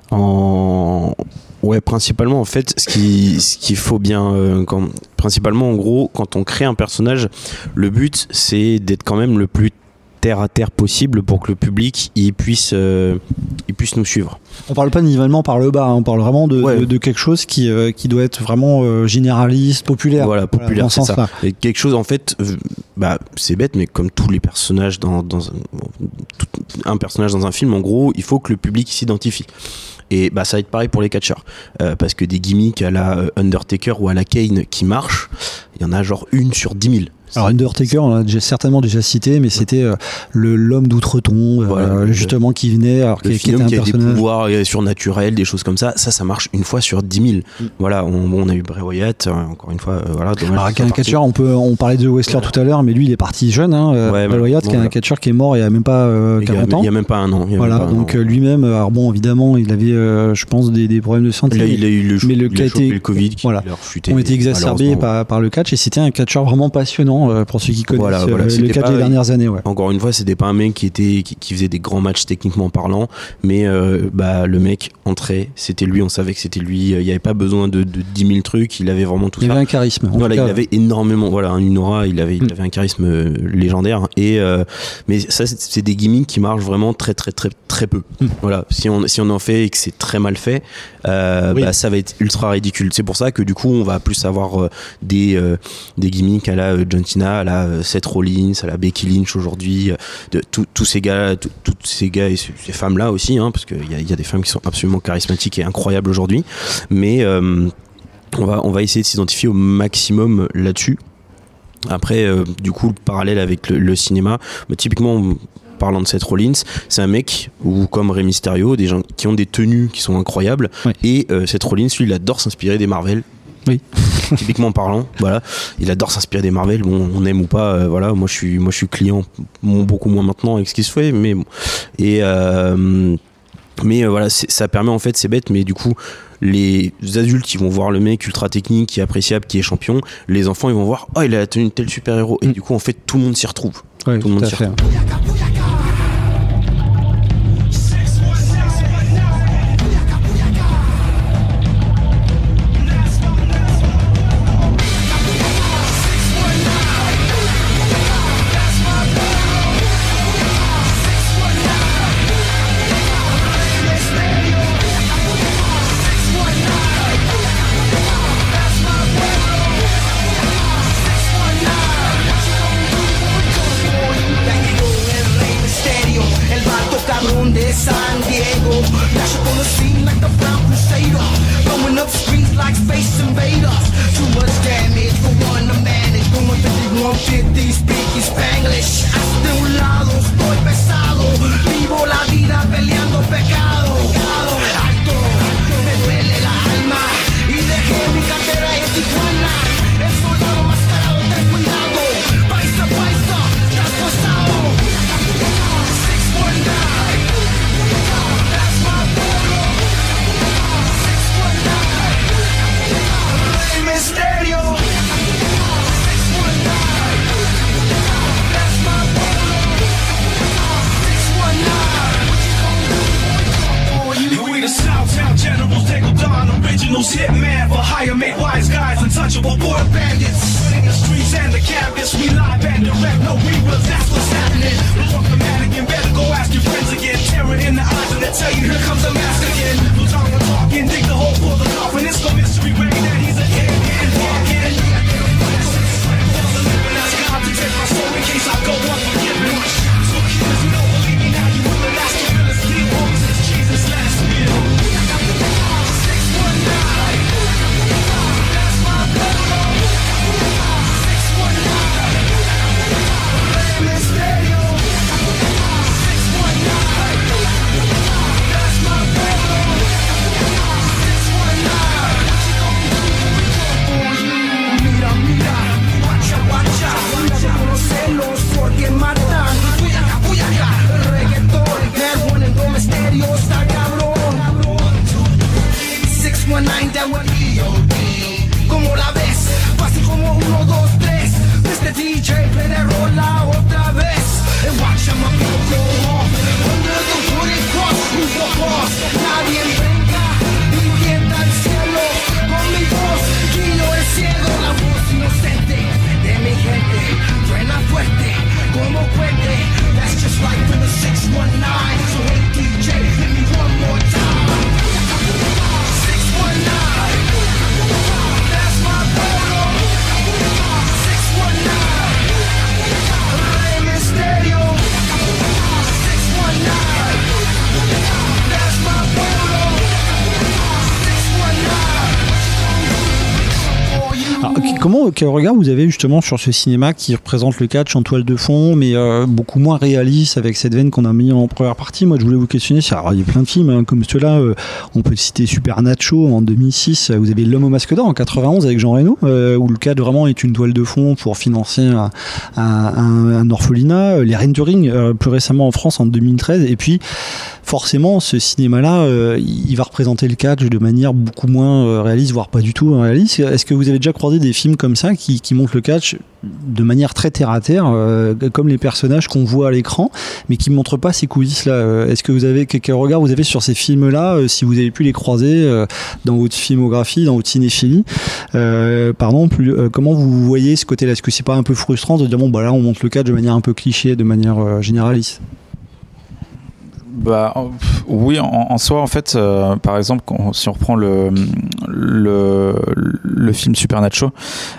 Ouais, principalement en fait, ce qu'il faut bien, principalement en gros, quand on crée un personnage, le but c'est d'être quand même le plus terre à terre possible pour que le public il puisse nous suivre. On parle pas de nivellement par le bas, on parle vraiment de quelque chose qui doit être vraiment généraliste, populaire. Voilà, populaire, dans c'est ça. Et quelque chose en fait, c'est bête, mais comme tous les personnages un personnage dans un film, en gros, il faut que le public s'identifie. Et ça va être pareil pour les catcheurs, parce que des gimmicks à la Undertaker ou à la Kane qui marchent, il y en a genre 1 sur 10 000. Alors Undertaker, on l'a certainement déjà cité, mais c'était l'homme d'outre-tombe, justement, qui venait, alors qui était un personnage qui a des pouvoirs surnaturels, des choses comme ça. Ça marche 1 fois sur 10 000. Voilà, on a eu Bray Wyatt, encore une fois, voilà. Dommage. Alors qu'un catcheur, on parlait de Wrestler tout à l'heure, mais lui il est parti jeune. Bray Wyatt, qui est un catcheur qui est mort il y a même pas 40 ans. Il y a même pas un an. Voilà, donc lui-même, alors bon, évidemment, il avait, je pense, des problèmes de santé. Il a eu le Covid, qui voilà, ont été exacerbés par le catch, et c'était un catcheur vraiment passionnant. Pour ceux qui connaissent le catch des dernières années. Encore une fois, c'était pas un mec qui faisait des grands matchs techniquement parlant, mais le mec entrait, c'était lui, on savait que c'était lui, il n'y avait pas besoin de 10 000 trucs, il avait vraiment tout ça. Il avait un charisme. Il avait énormément, une aura, il avait un charisme légendaire, et mais ça c'est des gimmicks qui marchent vraiment très très très très peu. Voilà, si on en fait et que c'est très mal fait, ça va être ultra ridicule. C'est pour ça que du coup on va plus avoir des gimmicks à la John Cena, à la Seth Rollins, à la Becky Lynch aujourd'hui, tous ces gars et ces femmes là aussi, parce qu'il y a des femmes qui sont absolument charismatiques et incroyables aujourd'hui, mais on va essayer de s'identifier au maximum là-dessus. Après, du coup, le parallèle avec le cinéma, typiquement, parlant de Seth Rollins, c'est un mec, ou comme Rey Mysterio, des gens qui ont des tenues qui sont incroyables, et Seth Rollins, lui, il adore s'inspirer des Marvel. Oui. Typiquement parlant, voilà. Il adore s'inspirer des Marvel. Bon, on aime ou pas, voilà. Moi, je suis client, beaucoup moins maintenant avec ce qui se fait, mais bon. Mais voilà, ça permet en fait, c'est bête, mais du coup, les adultes, ils vont voir le mec ultra technique, qui est appréciable, qui est champion. Les enfants, ils vont voir, oh, il a la tenue de tel super-héros. Et du coup, en fait, tout le monde s'y retrouve. Ouais, tout le monde s'y retrouve. De San Diego, dashing on the scene like the Brown Crusader, blowing up streets like Space Invaders. Too much damage for one to manage. Como 5150, speaking Spanglish. Hasta un lado estoy pesado, vivo la vida peleando pecado. Alto, me duele la alma y dejé mi cartera en Tijuana. El soldado mascarado, ten cuidado. Paisa, paisa, estás pasado. 619. Misterio. That's my polo. 619. We the Southtown generals, they go down. Originals, hitman for hire, make wise guys, untouchable border bandits. Running the streets and the campus, we live and direct, no reruns, that's what's happening. Look the mannequin, better go ask your friends again. Terror in the eyes and they tell you, here comes the mask again. No time for talking, dig the hole for the coffin. It's no mystery, way that he's a hit. To take my soul in case I go unforgiven. So killers, you don't believe me now, you will the last to really sleep on since Jesus' last meal. 619. That's my polo. 619. Misterio. 619. That's my polo. 619. Mira, mira. Guacha, celos porque matan. Puyaca, reggaetón, Merwin en Dom Misterio está cabrón. 619 de Aguadillo, como la ves, fácil como 1, 2, 3. Mr. DJ, play the rola otra vez. And watch my people go off. Under the hooded cross, who's the boss? Nadie venga y tienta el cielo. Con mi voz, guío el cielo, la voz inocente de mi gente, truena fuerte como puente. That's just like when the 619. So hey DJ, hit me one more time. 619. That's my polo. 619. Rey Misterio. 619. That's my polo. 619. Alors, quel regard vous avez justement sur ce cinéma qui représente le catch en toile de fond, mais beaucoup moins réaliste avec cette veine qu'on a mis en première partie? Moi, je voulais vous questionner sur. Alors, il y a plein de films comme ceux-là. On peut citer Supernacho en 2006. Vous avez L'Homme au masque d'or en 91 avec Jean Reno, où le catch vraiment est une toile de fond pour financer un orphelinat. Les Reines du Ring, plus récemment en France en 2013. Et puis, forcément, ce cinéma-là, il va représenter le catch de manière beaucoup moins réaliste, voire pas du tout réaliste. Est-ce que vous avez déjà croisé des films comme ça qui montrent le catch de manière très terre à terre, comme les personnages qu'on voit à l'écran, mais qui ne montrent pas ces coulisses-là? Est-ce que vous avez quel regard vous avez sur ces films-là, si vous avez pu les croiser dans votre filmographie, dans votre cinéphilie? Comment vous voyez ce côté-là? Est-ce que c'est pas un peu frustrant de dire bon bah là on montre le catch de manière un peu cliché, de manière généraliste? Bah oui, en soi en fait, par exemple si on reprend le film Supernacho,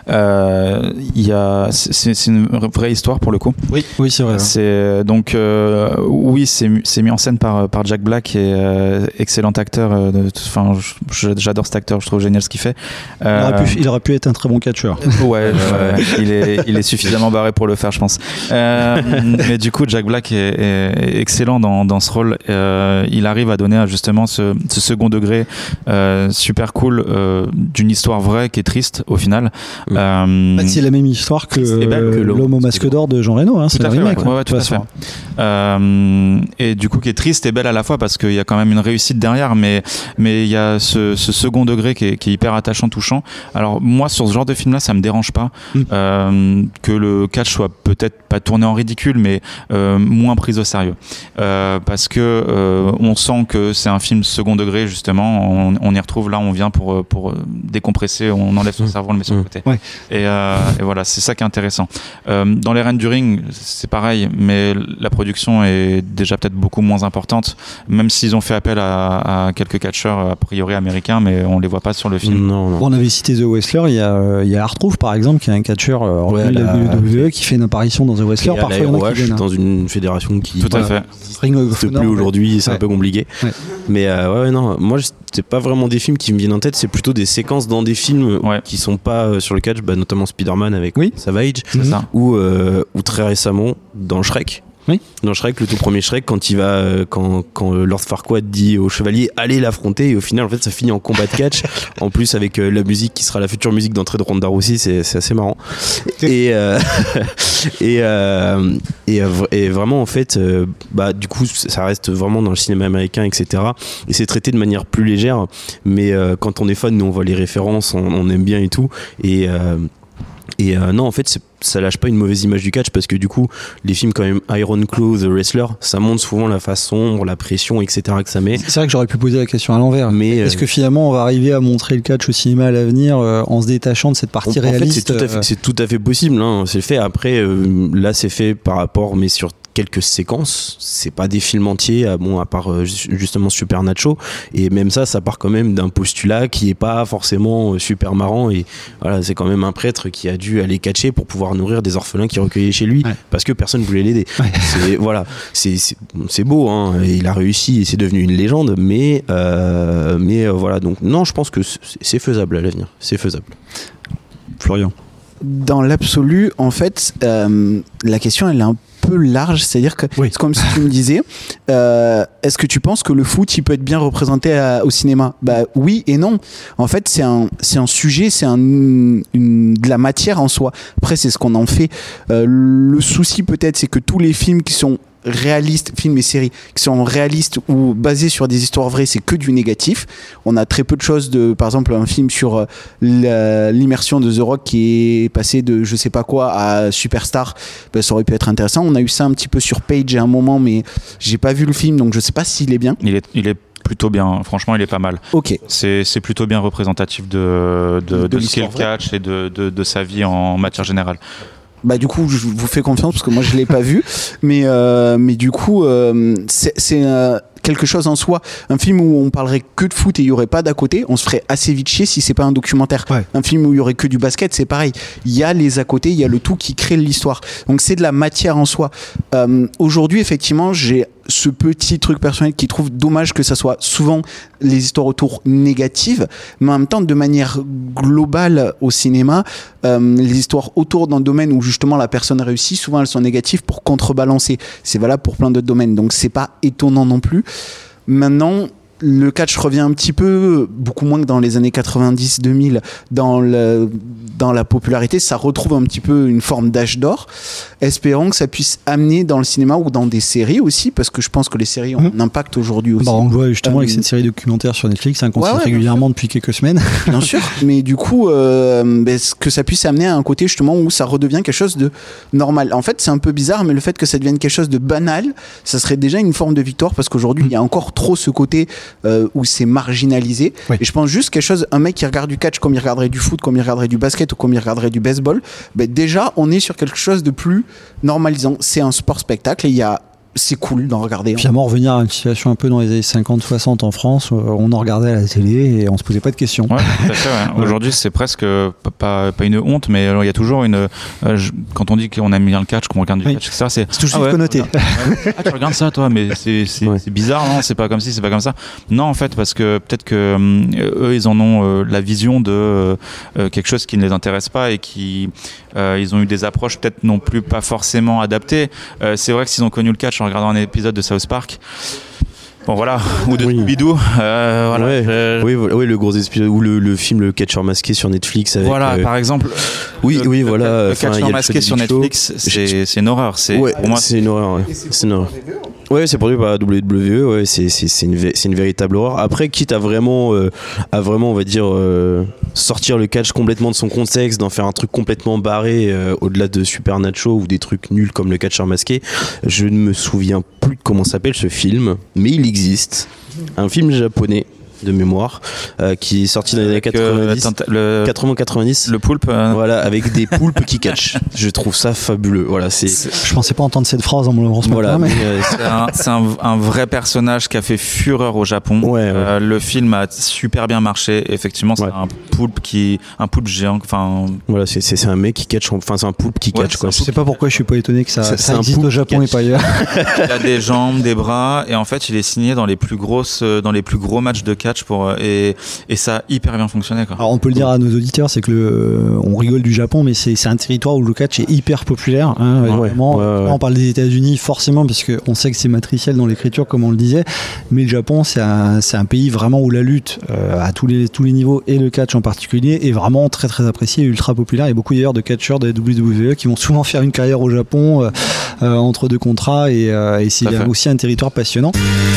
c'est une vraie histoire pour le coup. Oui, c'est vrai. C'est donc oui, c'est mis en scène par Jack Black, et excellent acteur. Enfin, j'adore cet acteur, je trouve génial ce qu'il fait. Il aurait pu être un très bon catcheur. Ouais, il est suffisamment barré pour le faire, je pense. Mais du coup, Jack Black est excellent dans ce rôle Paul, il arrive à donner justement ce second degré super cool d'une histoire vraie qui est triste au final. C'est la même histoire que l'homme au masque d'or de Jean Reno, hein, c'est le remake. Tout à fait. Et du coup qui est triste et belle à la fois parce qu'il y a quand même une réussite derrière, mais il y a ce second degré qui est hyper attachant, touchant. Alors moi sur ce genre de film là ça me dérange pas que le catch soit peut-être pas tourné en ridicule mais moins pris au sérieux parce que on sent que c'est un film second degré justement, on y retrouve là, on vient pour décompresser, on enlève son cerveau, on le met sur le côté. Et voilà, c'est ça qui est intéressant. Dans les Reines du Ring c'est pareil, mais la production est déjà peut-être beaucoup moins importante, même s'ils ont fait appel à quelques catcheurs a priori américains, mais on les voit pas sur le film. Non. On avait cité The Wrestler, il y a Art-Roof par exemple qui est un catcheur de la WWE qui fait une apparition dans The Wrestler, parfois il y en a qui viennent dans une fédération qui tout à fait n'existe plus aujourd'hui, c'est un peu compliqué. Mais non, moi c'est pas vraiment des films qui me viennent en tête, c'est plutôt des séquences dans des films qui sont pas sur le catch, notamment Spider-Man avec Savage, ou très récemment dans Shrek. Dans Shrek, le tout premier Shrek, quand il va, quand Lord Farquaad dit au chevalier allez l'affronter, et au final en fait ça finit en combat de catch, en plus avec la musique qui sera la future musique d'entrée de Ronda Rousey, c'est assez marrant. Et vraiment en fait, du coup ça reste vraiment dans le cinéma américain, etc. Et c'est traité de manière plus légère, mais quand on est fan, nous on voit les références, on aime bien et tout. Et non, en fait, ça lâche pas une mauvaise image du catch parce que du coup, les films quand même Iron Claw, The Wrestler, ça montre souvent la face sombre, la pression, etc. que ça met. C'est vrai que j'aurais pu poser la question à l'envers. Mais est-ce que finalement, on va arriver à montrer le catch au cinéma à l'avenir en se détachant de cette partie réaliste? En fait, c'est tout à fait possible. Hein. C'est fait. Après, là, c'est fait par rapport, mais sur quelques séquences, c'est pas des films entiers, à part justement Supernacho, et même ça part quand même d'un postulat qui est pas forcément super marrant, et voilà, c'est quand même un prêtre qui a dû aller catcher pour pouvoir nourrir des orphelins qui recueillaient chez lui parce que personne voulait l'aider. C'est beau, hein, et il a réussi et c'est devenu une légende, mais voilà, donc non, je pense que c'est faisable à l'avenir, c'est faisable. Florian. Dans l'absolu, en fait, la question elle est un peu large, c'est-à-dire que c'est comme si tu me disais est-ce que tu penses que le foot il peut être bien représenté au cinéma? Oui et non. En fait c'est un sujet, c'est de la matière en soi. Après c'est ce qu'on en fait. Le souci peut-être c'est que tous les films qui sont réalistes, films et séries qui sont réalistes ou basés sur des histoires vraies, c'est que du négatif. On a très peu de choses par exemple un film sur l'immersion de The Rock qui est passé de je sais pas quoi à Superstar, ça aurait pu être intéressant. On a eu ça un petit peu sur Page à un moment, mais j'ai pas vu le film donc je sais pas s'il est bien. Il est plutôt bien, franchement il est pas mal. C'est plutôt bien représentatif de ce qu'est le catch et de sa vie en matière générale. Du coup je vous fais confiance parce que moi je l'ai pas vu, mais du coup c'est quelque chose en soi. Un film où on parlerait que de foot et il y aurait pas d'à côté, on se ferait assez vite chier si c'est pas un documentaire. Un film où il y aurait que du basket, c'est pareil, il y a les à côté, il y a le tout qui crée l'histoire, donc c'est de la matière en soi. Aujourd'hui effectivement j'ai ce petit truc personnel qui trouve dommage que ça soit souvent les histoires autour négatives, mais en même temps de manière globale au cinéma, les histoires autour d'un domaine où justement la personne réussit, souvent elles sont négatives pour contrebalancer. C'est valable pour plein d'autres domaines, donc c'est pas étonnant non plus. Maintenant le catch revient un petit peu, beaucoup moins que dans les années 90-2000, dans la popularité, ça retrouve un petit peu une forme d'âge d'or. Espérons que ça puisse amener dans le cinéma ou dans des séries aussi, parce que je pense que les séries ont un impact aujourd'hui aussi. On le voit justement avec cette série documentaire sur Netflix, qu'on cite régulièrement depuis quelques semaines. Bien sûr, mais du coup, que ça puisse amener à un côté justement où ça redevient quelque chose de normal. En fait, c'est un peu bizarre, mais le fait que ça devienne quelque chose de banal, ça serait déjà une forme de victoire, parce qu'aujourd'hui, il y a encore trop ce côté où c'est marginalisé. Et je pense juste quelque chose, un mec qui regarde du catch comme il regarderait du foot, comme il regarderait du basket ou comme il regarderait du baseball, déjà on est sur quelque chose de plus normalisant. C'est un sport spectacle et c'est cool d'en regarder. Finalement, revenir à une situation un peu dans les années 50-60 en France, on en regardait à la télé et on se posait pas de questions. Ouais, tout à fait, Aujourd'hui, c'est presque pas une honte, mais il y a toujours quand on dit qu'on aime bien le catch, qu'on regarde du catch, etc., c'est toujours connoté. Tu regardes ça, toi, mais c'est bizarre, non? C'est pas comme si, c'est pas comme ça. Non, en fait, parce que peut-être que eux, ils en ont la vision de quelque chose qui ne les intéresse pas et qui ils ont eu des approches peut-être non plus pas forcément adaptées. C'est vrai que s'ils ont connu le catch en regardant un épisode de South Park, Bon voilà, ou de Scooby-Doo. Voilà, oui, le gros esprit ou le film Le Catcheur masqué sur Netflix. Avec, voilà, par exemple. Voilà. Le Catcheur masqué sur Netflix, c'est une horreur. Pour moi, c'est une horreur. Ouais. C'est une horreur. Ouais, c'est produit par WWE. Ouais, c'est une véritable horreur. Après, quitte à vraiment, on va dire, sortir le catch complètement de son contexte, d'en faire un truc complètement barré, au-delà de Supernacho ou des trucs nuls comme Le Catcheur masqué. Je ne me souviens plus de comment s'appelle ce film, mais il existe. Un film japonais de mémoire qui est sorti dans les années 80-90. Le poulpe. Voilà, avec des poulpes qui catchent. Je trouve ça fabuleux. Voilà, je pensais pas entendre cette phrase en me levant ce matin. Mais... c'est un vrai personnage qui a fait fureur au Japon. Le film a super bien marché. Effectivement, c'est un poulpe géant. Enfin, voilà, c'est un mec qui catch. Enfin, c'est un poulpe qui catch. Quoi. Je sais pas pourquoi je suis pas étonné que ça existe au Japon et pas ailleurs. Il a des jambes, des bras, et en fait, il est signé dans les plus gros matchs de catch et ça a hyper bien fonctionné, quoi. Alors on peut le dire à nos auditeurs, c'est que on rigole du Japon, mais c'est un territoire où le catch est hyper populaire, hein, vraiment. On parle des États-Unis forcément parce qu'on sait que c'est matriciel dans l'écriture comme on le disait, mais le Japon c'est un pays vraiment où la lutte à tous les niveaux et le catch en particulier est vraiment très très apprécié et ultra populaire. Il y a beaucoup d'ailleurs de catcheurs de WWE qui vont souvent faire une carrière au Japon entre deux contrats et c'est aussi un territoire passionnant.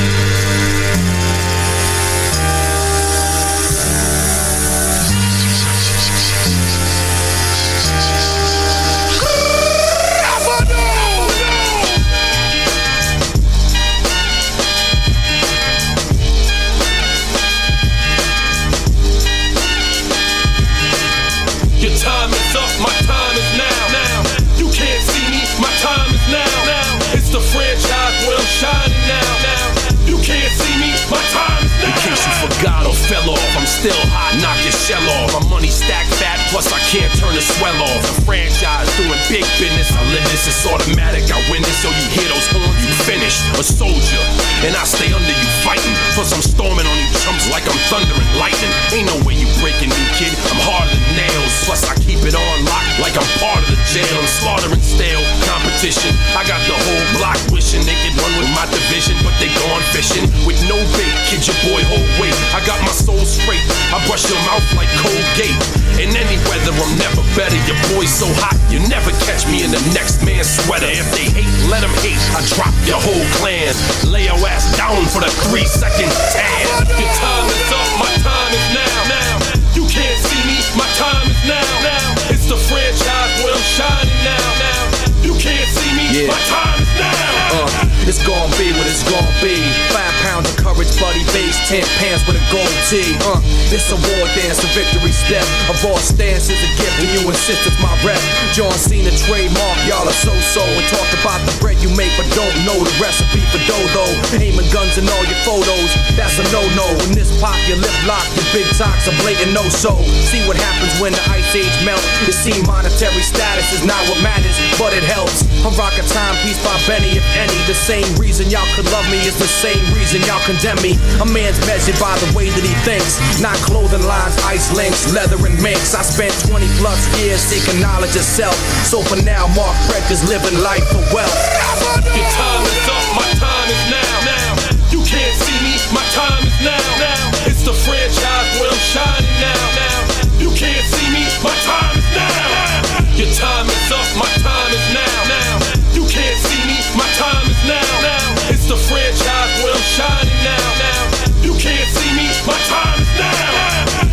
Still hot, knock your shell off. My money stacked fat, plus I can't turn the swell off. The franchise doing big business. I live this, it's automatic. I win this, so you hear those horns, you finished. A soldier, and I stay under you fighting. Plus I'm storming on you chumps like I'm thunder and lightning. Ain't no way you breaking me, kid. I'm harder than nails. Plus I keep it on lock like I'm part of the jail. I'm slaughtering stale competition. I got the whole block wishing they could run with my division, but they gone fishing with no bait. Kid, your boy, hold weight. I got my soul straight. I brush your mouth like Colgate. In any weather, I'm never better. Your boy's so hot, you never catch me in the next man's sweater. If they hate, let them hate. I drop your whole clan. Lay your ass down for the 3-second tan. Your time is up, my time is now. You can't see me, my time is now. It's the franchise where I'm shining now. You can't see me, my time is now. It's gon' be what it's gon' be. 5 pounds of courage, bloody base, 10 pants with a gold tee. It's a war dance, a victory step. A raw stance is a gift, and you insist it's my rep. John Cena trademark, y'all are so-so. And talk about the bread you make, but don't know the recipe for dodo. Aiming guns in all your photos, that's a no-no. In this pop, your lip lock, your big talks a blatant no-so. See what happens when the ice age melt. You see monetary status is not what matters, but it helps. I'm rocking timepiece by Benny, if any. The same reason y'all could love me is the same reason y'all condemn me. A man's measured by the way that he thinks, not clothing lines, ice links, leather and minks. I spent 20 plus years seeking knowledge of self. So for now, Mark Frederick's living life for wealth. Your time is up, my time is now. You can't see me, my time is now. It's the franchise where I'm shining now. You can't see me, my time is now. Your time is up, my time is now. You can't see me, my time is now. It's the franchise where I'm shining now. You can't see me, my time is now.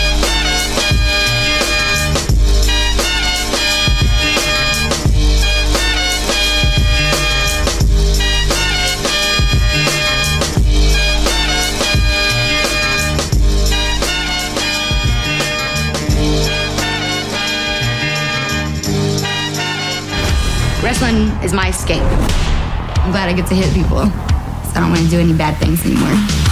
Wrestling is my escape. I'm glad I get to hit people, so I don't want to do any bad things anymore.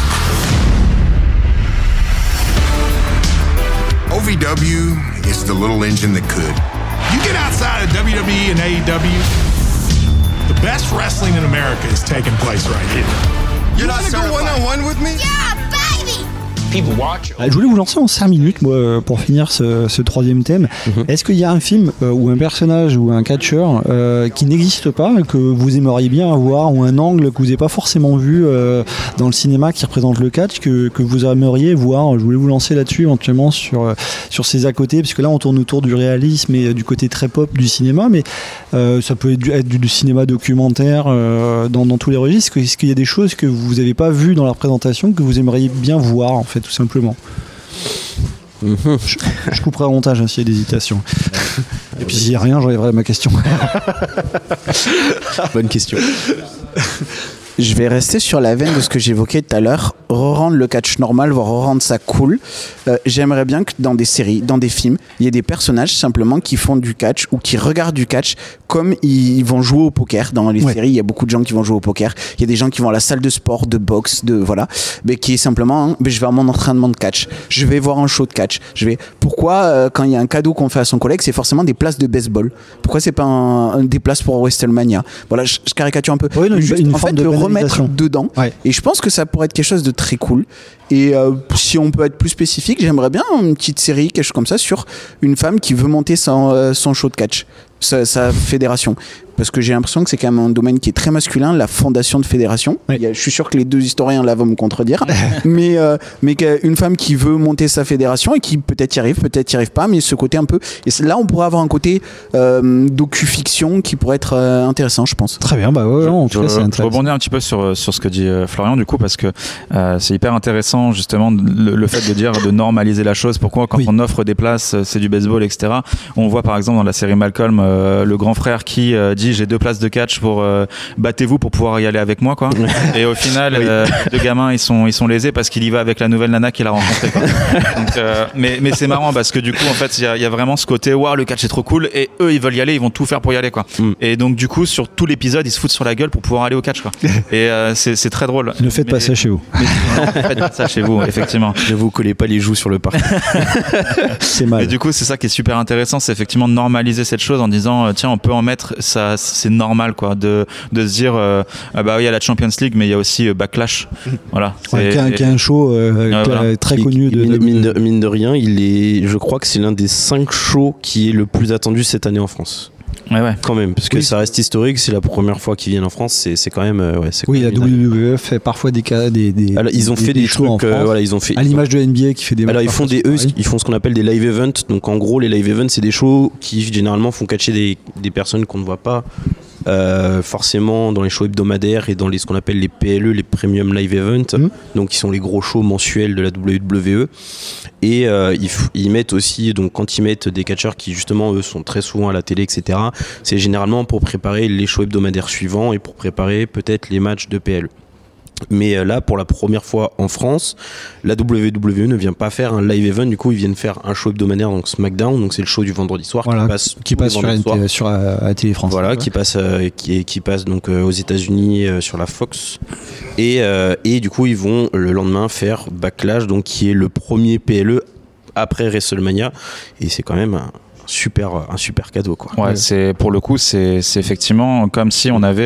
OVW is the little engine that could. You get outside of WWE and AEW, the best wrestling in America is taking place right here. You're not gonna go one-on-one with me? Yeah, baby! Je voulais vous lancer en 5 minutes, moi, pour finir ce troisième thème. Est-ce qu'il y a un film ou un personnage ou un catcheur qui n'existe pas, que vous aimeriez bien avoir, ou un angle que vous n'avez pas forcément vu dans le cinéma qui représente le catch, que vous aimeriez voir? Je voulais vous lancer là-dessus éventuellement sur ces à côté, parce que là on tourne autour du réalisme et du côté très pop du cinéma, mais ça peut être du cinéma documentaire dans tous les registres. Est-ce qu'il y a des choses que vous n'avez pas vues dans la présentation que vous aimeriez bien voir, en fait, tout simplement? Je couperai au montage s'il y a des hésitations. Et puis s'il n'y a rien, j'enlèverai ma question. Bonne question. Je vais rester sur la veine de ce que j'évoquais tout à l'heure, re-rendre le catch normal, voire re-rendre ça cool. J'aimerais bien que dans des séries, dans des films, il y ait des personnages simplement qui font du catch ou qui regardent du catch comme ils vont jouer au poker. Dans les séries, il y a beaucoup de gens qui vont jouer au poker. Il y a des gens qui vont à la salle de sport, de boxe, voilà, mais qui est simplement, je vais à mon entraînement de catch, je vais voir un show de catch. Pourquoi quand il y a un cadeau qu'on fait à son collègue, c'est forcément des places de baseball? Pourquoi c'est pas des places pour WrestleMania? Voilà, je caricature un peu. Oui, une forme de remettre dedans, et je pense que ça pourrait être quelque chose de très cool. Et si on peut être plus spécifique, j'aimerais bien une petite série, quelque chose comme ça, sur une femme qui veut monter son show de catch, sa fédération. Parce que j'ai l'impression que c'est quand même un domaine qui est très masculin, la fondation de fédération. Je suis sûr que les deux historiens là vont me contredire, mais une femme qui veut monter sa fédération et qui peut-être y arrive, peut-être y arrive pas, mais ce côté un peu, et là on pourrait avoir un côté docu-fiction qui pourrait être intéressant, je pense. Très bien, en tout cas c'est intéressant. Je rebondis un petit peu sur ce que dit Florian, du coup, parce que c'est hyper intéressant justement le fait de dire de normaliser la chose. Pourquoi quand on offre des places, c'est du baseball, etc. On voit par exemple dans la série Malcolm le grand frère qui dit j'ai 2 places de catch pour battez-vous pour pouvoir y aller avec moi, quoi. Et au final deux gamins ils sont lésés parce qu'il y va avec la nouvelle nana qu'il a rencontrée, quoi. Donc, mais c'est marrant parce que du coup en fait il y a vraiment ce côté waouh, le catch est trop cool, et eux ils veulent y aller, ils vont tout faire pour y aller, quoi. Et donc du coup sur tout l'épisode ils se foutent sur la gueule pour pouvoir aller au catch, quoi. Et c'est très drôle. Ne faites pas ça chez vous. Faites pas ça chez vous, effectivement. Ne vous collez pas les joues sur le parc. C'est mal. Et du coup c'est ça qui est super intéressant, c'est effectivement de normaliser cette chose en disant tiens on peut en mettre ça, c'est normal, quoi, de se dire il y a la Champions League mais il y a aussi Backlash, voilà, qui est un show très connu mine de rien, je crois que c'est l'un des 5 shows qui est le plus attendu cette année en France. Quand même, parce que ça reste historique, c'est la première fois qu'ils viennent en France, c'est quand même la WWE fait parfois des alors, ils ont fait des shows en France, ils ont fait à l'image de NBA qui fait des alors ils font ils font ce qu'on appelle des live events. Donc en gros les live events c'est des shows qui généralement font catcher des personnes qu'on ne voit pas forcément dans les shows hebdomadaires et dans ce qu'on appelle les PLE, les Premium Live Events, donc qui sont les gros shows mensuels de la WWE. Et ils mettent aussi, donc quand ils mettent des catcheurs qui justement eux sont très souvent à la télé, etc., c'est généralement pour préparer les shows hebdomadaires suivants et pour préparer peut-être les matchs de PLE. Mais là, pour la première fois en France, la WWE ne vient pas faire un live event. Du coup, ils viennent faire un show hebdomadaire, donc SmackDown, donc c'est le show du vendredi soir, qui passe sur la télé France. Voilà, qui passe donc aux États-Unis sur la Fox. Et du coup, ils vont le lendemain faire Backlash, donc qui est le premier PLE après WrestleMania, et c'est quand même un super cadeau, quoi. C'est pour le coup c'est effectivement comme si on avait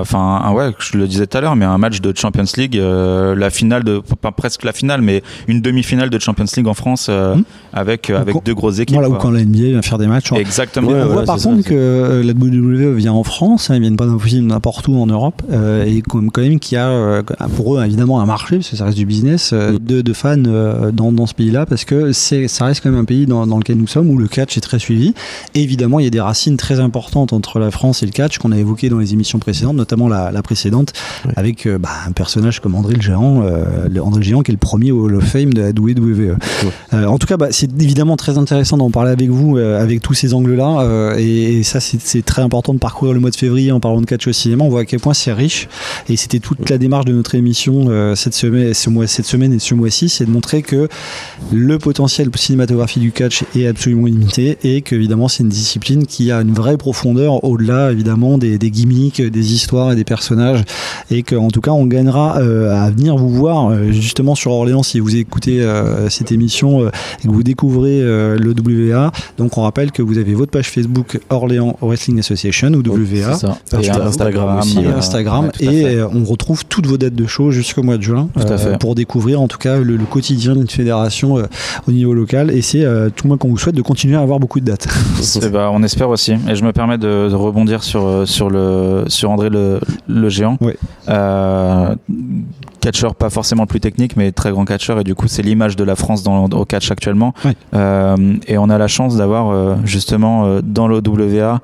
je le disais tout à l'heure, mais un match de Champions League, la finale pas presque la finale, mais une demi-finale de Champions League en France, avec 2 grosses équipes. Voilà, ou quand la NBA vient faire des matchs. Exactement. On voit par contre que la WWE vient en France, ils viennent pas n'importe où en Europe, et quand même qu'il y a pour eux évidemment un marché, parce que ça reste du business, de fans dans ce pays-là, parce que ça reste quand même un pays dans lequel nous sommes où le catch est très suivi. Et évidemment, il y a des racines très importantes entre la France et le catch qu'on a évoqué dans les émissions précédentes, notamment la précédente, avec un personnage comme André le Géant, qui est le premier Hall of Fame de la WWE. En tout cas, c'est évidemment très intéressant d'en parler avec vous, avec tous ces angles-là, et ça, c'est très important de parcourir le mois de février en parlant de catch au cinéma. On voit à quel point c'est riche, et c'était toute la démarche de notre émission cette semaine et ce mois-ci, c'est de montrer que le potentiel cinématographique du catch est absolument limité, et et qu'évidemment c'est une discipline qui a une vraie profondeur au-delà évidemment des gimmicks, des histoires et des personnages, et qu'en tout cas on gagnera à venir vous voir justement sur Orléans si vous écoutez cette émission et que vous découvrez le WA. Donc on rappelle que vous avez votre page Facebook Orléans Wrestling Association ou WA, et Instagram aussi, Instagram, et on retrouve toutes vos dates de show jusqu'au mois de juin pour découvrir en tout cas le quotidien d'une fédération au niveau local, et c'est tout le moins qu'on vous souhaite de continuer à avoir beaucoup de dates. On espère aussi, et je me permets de rebondir sur André le géant. Oui. Catcheur pas forcément le plus technique, mais très grand catcheur, et du coup c'est l'image de la France au catch actuellement. Ouais. Et on a la chance d'avoir justement dans l'OWA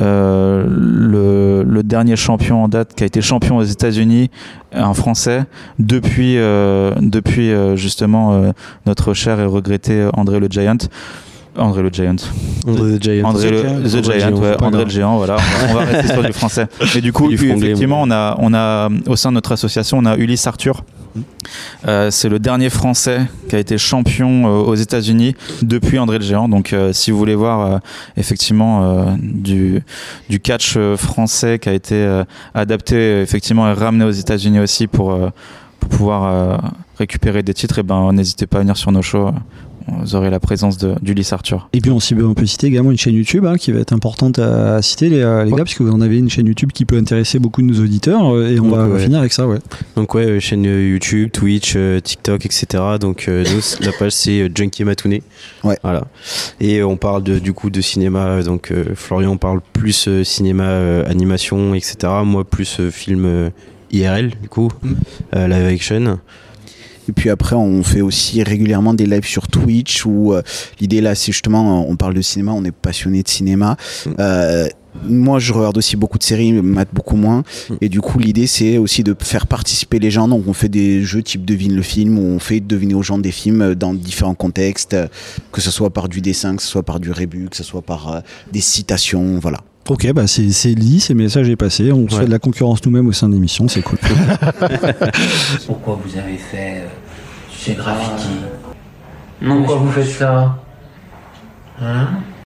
le dernier champion en date qui a été champion aux États-Unis, un Français, depuis justement notre cher et regretté André le Giant, André le Géant, voilà. On va rester sur du français. Mais du coup, effectivement, on a au sein de notre association, on a Ulysse Arthur. C'est le dernier Français qui a été champion aux États-Unis depuis André le Géant. Donc, si vous voulez voir effectivement du catch français qui a été adapté effectivement et ramené aux États-Unis aussi pour pouvoir récupérer des titres, n'hésitez pas à venir sur nos shows. Vous aurez la présence d'Ulysse Arthur. Et puis on peut citer également une chaîne YouTube qui va être importante à citer, les gars, parce que vous en avez une chaîne YouTube qui peut intéresser beaucoup de nos auditeurs, et on va finir avec ça. Donc chaîne YouTube, Twitch, TikTok, etc. Donc nous, la page c'est Junkie Matouné. Voilà. Et on parle du coup de cinéma. Donc Florian parle plus cinéma, animation, etc. Moi plus film IRL du coup, live action. Et puis après, on fait aussi régulièrement des lives sur Twitch où l'idée là, c'est justement, on parle de cinéma, on est passionné de cinéma. Moi, je regarde aussi beaucoup de séries, mate beaucoup moins. Et du coup, l'idée, c'est aussi de faire participer les gens. Donc, on fait des jeux type devine le film, où on fait deviner aux gens des films dans différents contextes, que ce soit par du dessin, que ce soit par du rébus, que ce soit par des citations, voilà. Ok, c'est dit, ces messages est passé. On se fait de la concurrence nous-mêmes au sein de l'émission, c'est cool. Pourquoi vous avez fait ces graffitis? Pourquoi vous faites ça? Hein?